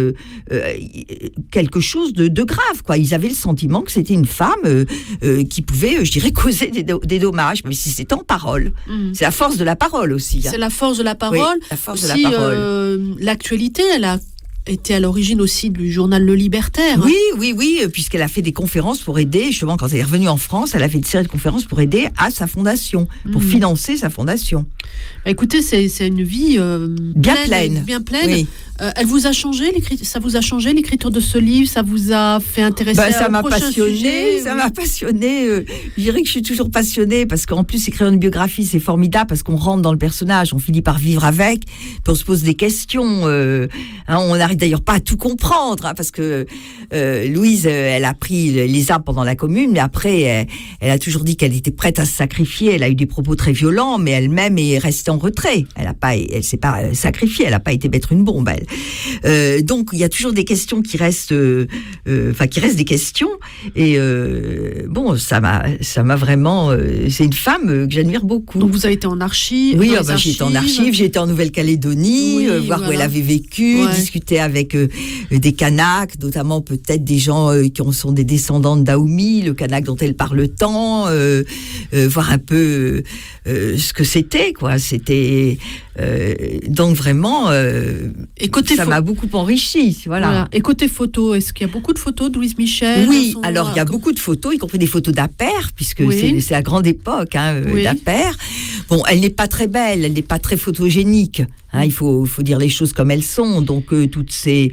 quelque chose de grave, quoi. Ils avaient le sentiment que c'était une femme qui pouvait, causer des dommages, même si c'était en parole. C'est la force de la parole aussi. C'est la force de la parole. Oui, la force de la parole. L'actualité, elle a été à l'origine aussi du journal Le Libertaire. Oui, puisqu'elle a fait des conférences pour aider, justement, quand elle est revenue en France, elle a fait une série de conférences pour aider à sa fondation, pour financer sa fondation. Écoutez, c'est une vie bien pleine. Oui. Elle vous a changé, ça vous a changé l'écriture de ce livre? Ça vous a fait intéresser ça m'a passionné. Ça m'a passionné. Je dirais que je suis toujours passionnée, parce qu'en plus, écrire une biographie, c'est formidable, parce qu'on rentre dans le personnage, on finit par vivre avec, puis on se pose des questions. On n'arrive d'ailleurs pas à tout comprendre, parce que Louise, elle a pris les armes pendant la Commune, mais après, elle a toujours dit qu'elle était prête à se sacrifier. Elle a eu des propos très violents, mais elle-même est restée en retrait. Elle s'est pas sacrifiée, elle n'a pas été mettre une bombe, elle. Donc il y a toujours des questions qui restent, qui restent des questions. Et ça m'a vraiment. C'est une femme que j'admire beaucoup. Donc vous avez été en archives. Oui, j'ai été en archives, j'ai été en Nouvelle-Calédonie, voir où elle avait vécu, discuter avec des Kanaks, notamment peut-être des gens qui sont des descendants de Dahomey, le Kanak dont elle parle tant, voir un peu ce que c'était, quoi. C'était donc vraiment. Et côté ça m'a beaucoup enrichi, voilà. Et côté photo, est-ce qu'il y a beaucoup de photos de Louise Michel? Oui, alors il y a beaucoup de photos, y compris des photos d'Appert, puisque c'est la grande époque d'Appert. Bon, elle n'est pas très belle, elle n'est pas très photogénique. Il faut dire les choses comme elles sont. Donc toutes ces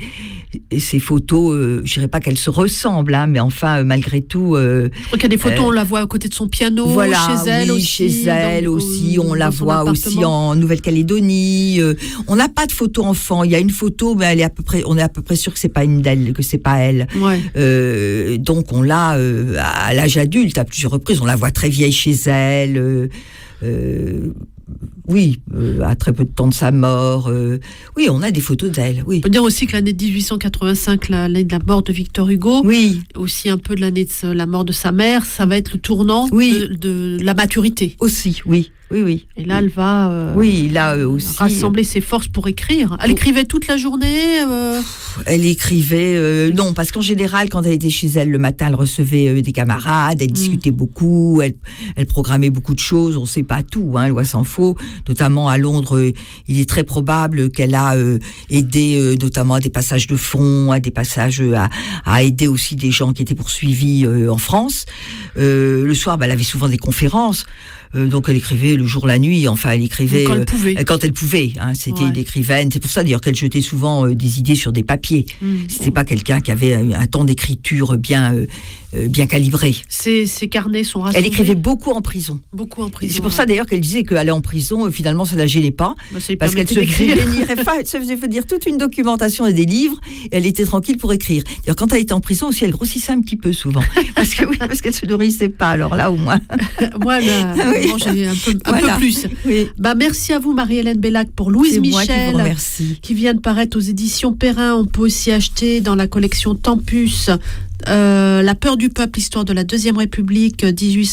photos, je dirais pas qu'elles se ressemblent, mais enfin malgré tout. Je crois qu'il y a des photos, on la voit à côté de son piano, chez elle aussi. Chez elle aussi, on la voit aussi en Nouvelle-Calédonie. On n'a pas de photo enfant. Il y a une photo, mais on est à peu près sûr que c'est pas une d'elle, que c'est pas elle. Ouais. Donc on l'a à l'âge adulte à plusieurs reprises. On la voit très vieille chez elle. À très peu de temps de sa mort. On a des photos d'elle. Oui. On peut dire aussi que l'année de 1885, l'année de la mort de Victor Hugo, aussi un peu de l'année de la mort de sa mère, ça va être le tournant de la maturité. Aussi, oui. Oui. Et là, elle va Oui, là aussi. rassembler ses forces pour écrire. Elle écrivait toute la journée Elle écrivait, non, parce qu'en général, quand elle était chez elle le matin, elle recevait des camarades, elle discutait beaucoup, elle programmait beaucoup de choses, on ne sait pas tout, loi s'en faut. Notamment à Londres, il est très probable qu'elle a aidé notamment à des passages de fonds, à des passages, à aider aussi des gens qui étaient poursuivis en France. Le soir, elle avait souvent des conférences. Donc elle écrivait le jour, la nuit, enfin elle écrivait quand elle pouvait. C'était une écrivaine. C'est pour ça d'ailleurs qu'elle jetait souvent des idées sur des papiers. C'était pas quelqu'un qui avait un temps d'écriture bien calibré. Ses carnets sont rassemblés. Elle écrivait beaucoup en prison. C'est pour ça d'ailleurs qu'elle disait qu'aller en prison, finalement, ça la gênait pas, parce qu'elle se faisait dire toute une documentation et des livres. Et elle était tranquille pour écrire. D'ailleurs, quand elle était en prison aussi, elle grossissait un petit peu souvent, parce qu'elle se nourrissait pas. Alors là, au moins. Manger un peu plus. Oui. Merci à vous, Marie-Hélène Bellac, pour Louise Michel, qui vient de paraître aux éditions Perrin. On peut aussi acheter dans la collection Tempus La peur du peuple, histoire de la Deuxième République,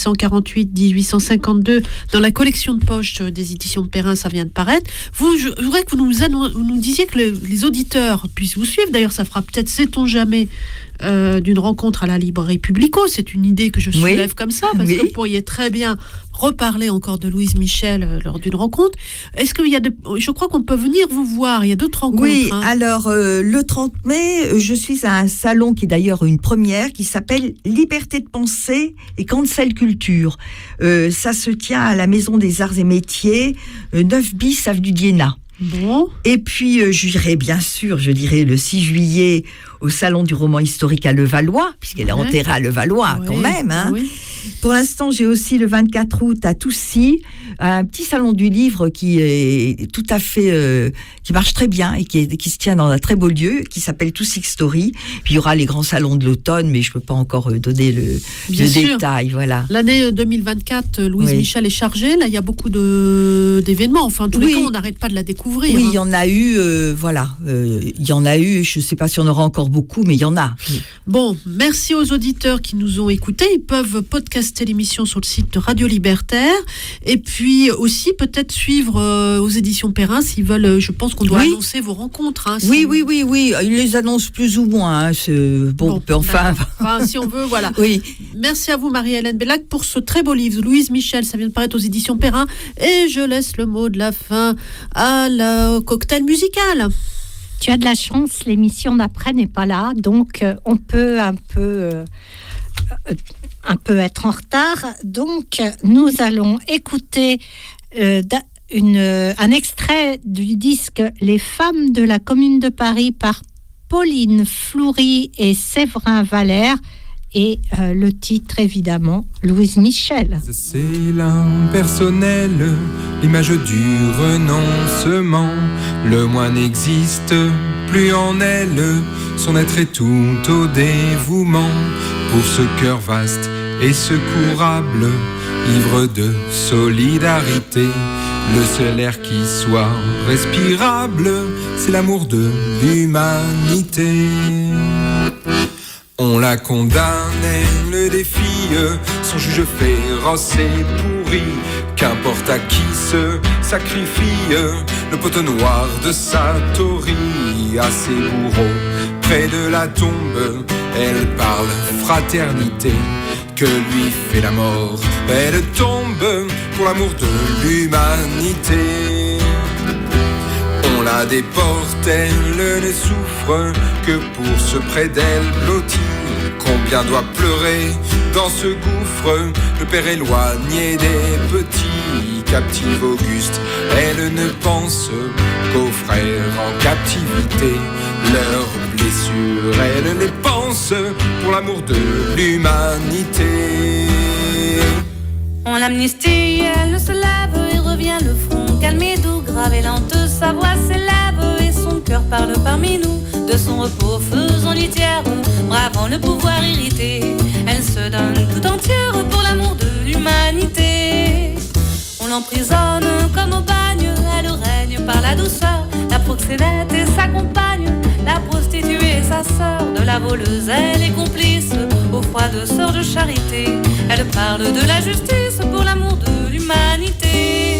1848-1852, dans la collection de poche des éditions Perrin, ça vient de paraître. Je voudrais que vous nous disiez que les auditeurs puissent vous suivre. D'ailleurs, ça fera peut-être, sait-on jamais, d'une rencontre à la librairie Publico. C'est une idée que je soulève comme ça, parce que vous pourriez très bien reparler encore de Louise Michel lors d'une rencontre. Est-ce qu'il y a je crois qu'on peut venir vous voir, il y a d'autres rencontres. Oui, alors le 30 mai, je suis à un salon qui est d'ailleurs une première, qui s'appelle Liberté de pensée et cancel culture. Ça se tient à la Maison des Arts et Métiers, 9 bis avenue d'Iéna. Bon. Et puis j'irai bien sûr, je dirais le 6 juillet au salon du roman historique à Levallois, puisqu'elle est enterrée à Levallois quand même. Oui. Pour l'instant, j'ai aussi le 24 août à Toussy, un petit salon du livre qui est tout à fait, qui marche très bien et qui se tient dans un très beau lieu, qui s'appelle Toussy Story. Puis il y aura les grands salons de l'automne, mais je peux pas encore donner le détail. Voilà. L'année 2024, Louise Michel est chargée. Là, il y a beaucoup d'événements. Enfin, en tous les cas, on n'arrête pas de la découvrir. Oui, il y en a eu. Il y en a eu. Je sais pas si on aura encore beaucoup, mais il y en a. Bon, merci aux auditeurs qui nous ont écoutés. Ils peuvent podcaster l'émission sur le site de Radio Libertaire, et puis aussi peut-être suivre aux éditions Perrin s'ils veulent. Je pense qu'on doit annoncer vos rencontres. Oui. Ils les annoncent plus ou moins. Enfin, si on veut, voilà. Oui. Merci à vous, Marie-Hélène Bellac, pour ce très beau livre. Louise Michel, ça vient de paraître aux éditions Perrin, et je laisse le mot de la fin au cocktail musical. Tu as de la chance, l'émission d'après n'est pas là, donc on peut un peu être en retard. Donc nous allons écouter un extrait du disque Les femmes de la Commune de Paris par Pauline Floury et Séverin Valère. Et le titre, évidemment, Louise Michel. C'est l'impersonnel, l'image du renoncement. Le moi n'existe plus en elle, son être est tout au dévouement. Pour ce cœur vaste et secourable, ivre de solidarité, le seul air qui soit respirable, c'est l'amour de l'humanité. On la condamne, elle défie, son juge féroce et pourri. Qu'importe à qui se sacrifie le poteau noir de sa taurie. À ses bourreaux, près de la tombe, elle parle fraternité. Que lui fait la mort, elle tombe pour l'amour de l'humanité. On la déporte, elle ne souffre que pour ce près d'elle blotti. Combien doit pleurer dans ce gouffre le père éloigné des petits. Captive Auguste, elle ne pense qu'aux frères en captivité. Leurs blessures, elle les pense pour l'amour de l'humanité. On l'amnistie, elle se lève et revient le front calme et doux, grave et lente, sa voix s'élève et son cœur parle parmi nous. De son repos faisant litière, bravant le pouvoir irrité, elle se donne tout entière pour l'amour de l'humanité. On l'emprisonne comme au bagne, elle règne par la douceur, la proxénète et sa compagne, la prostituée et sa sœur, de la voleuse elle est complice, aux froides sœurs de charité, elle parle de la justice pour l'amour de l'humanité.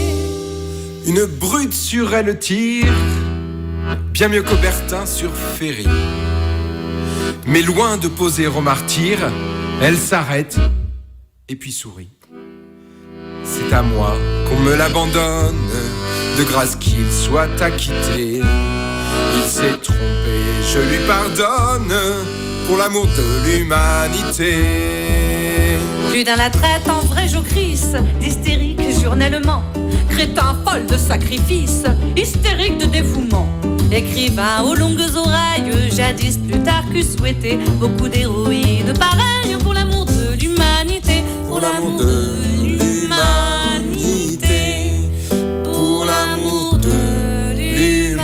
Une brute sur elle tire, bien mieux qu'Aubertin sur Ferry. Mais loin de poser au martyr, elle s'arrête et puis sourit. C'est à moi qu'on me l'abandonne, de grâce qu'il soit acquitté. Il s'est trompé, je lui pardonne, pour l'amour de l'humanité. Plus d'un la traite en vrai jocrisse, d'hystérique journellement, crétin folle de sacrifice, hystérique de dévouement. Écrivain aux longues oreilles, jadis plus tard qu'eût souhaité beaucoup d'héroïnes pareilles pour l'amour de l'humanité, pour l'amour de l'humanité, pour l'amour de l'humanité.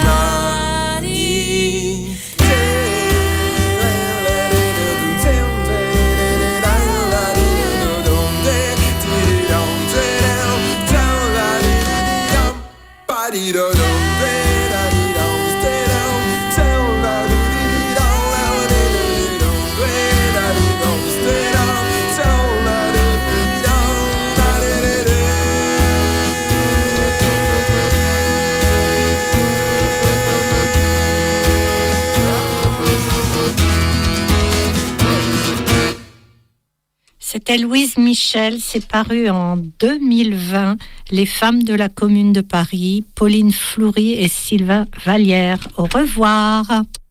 C'était Louise Michel, c'est paru en 2020, Les femmes de la Commune de Paris, Pauline Fleury et Sylvain Vallière. Au revoir.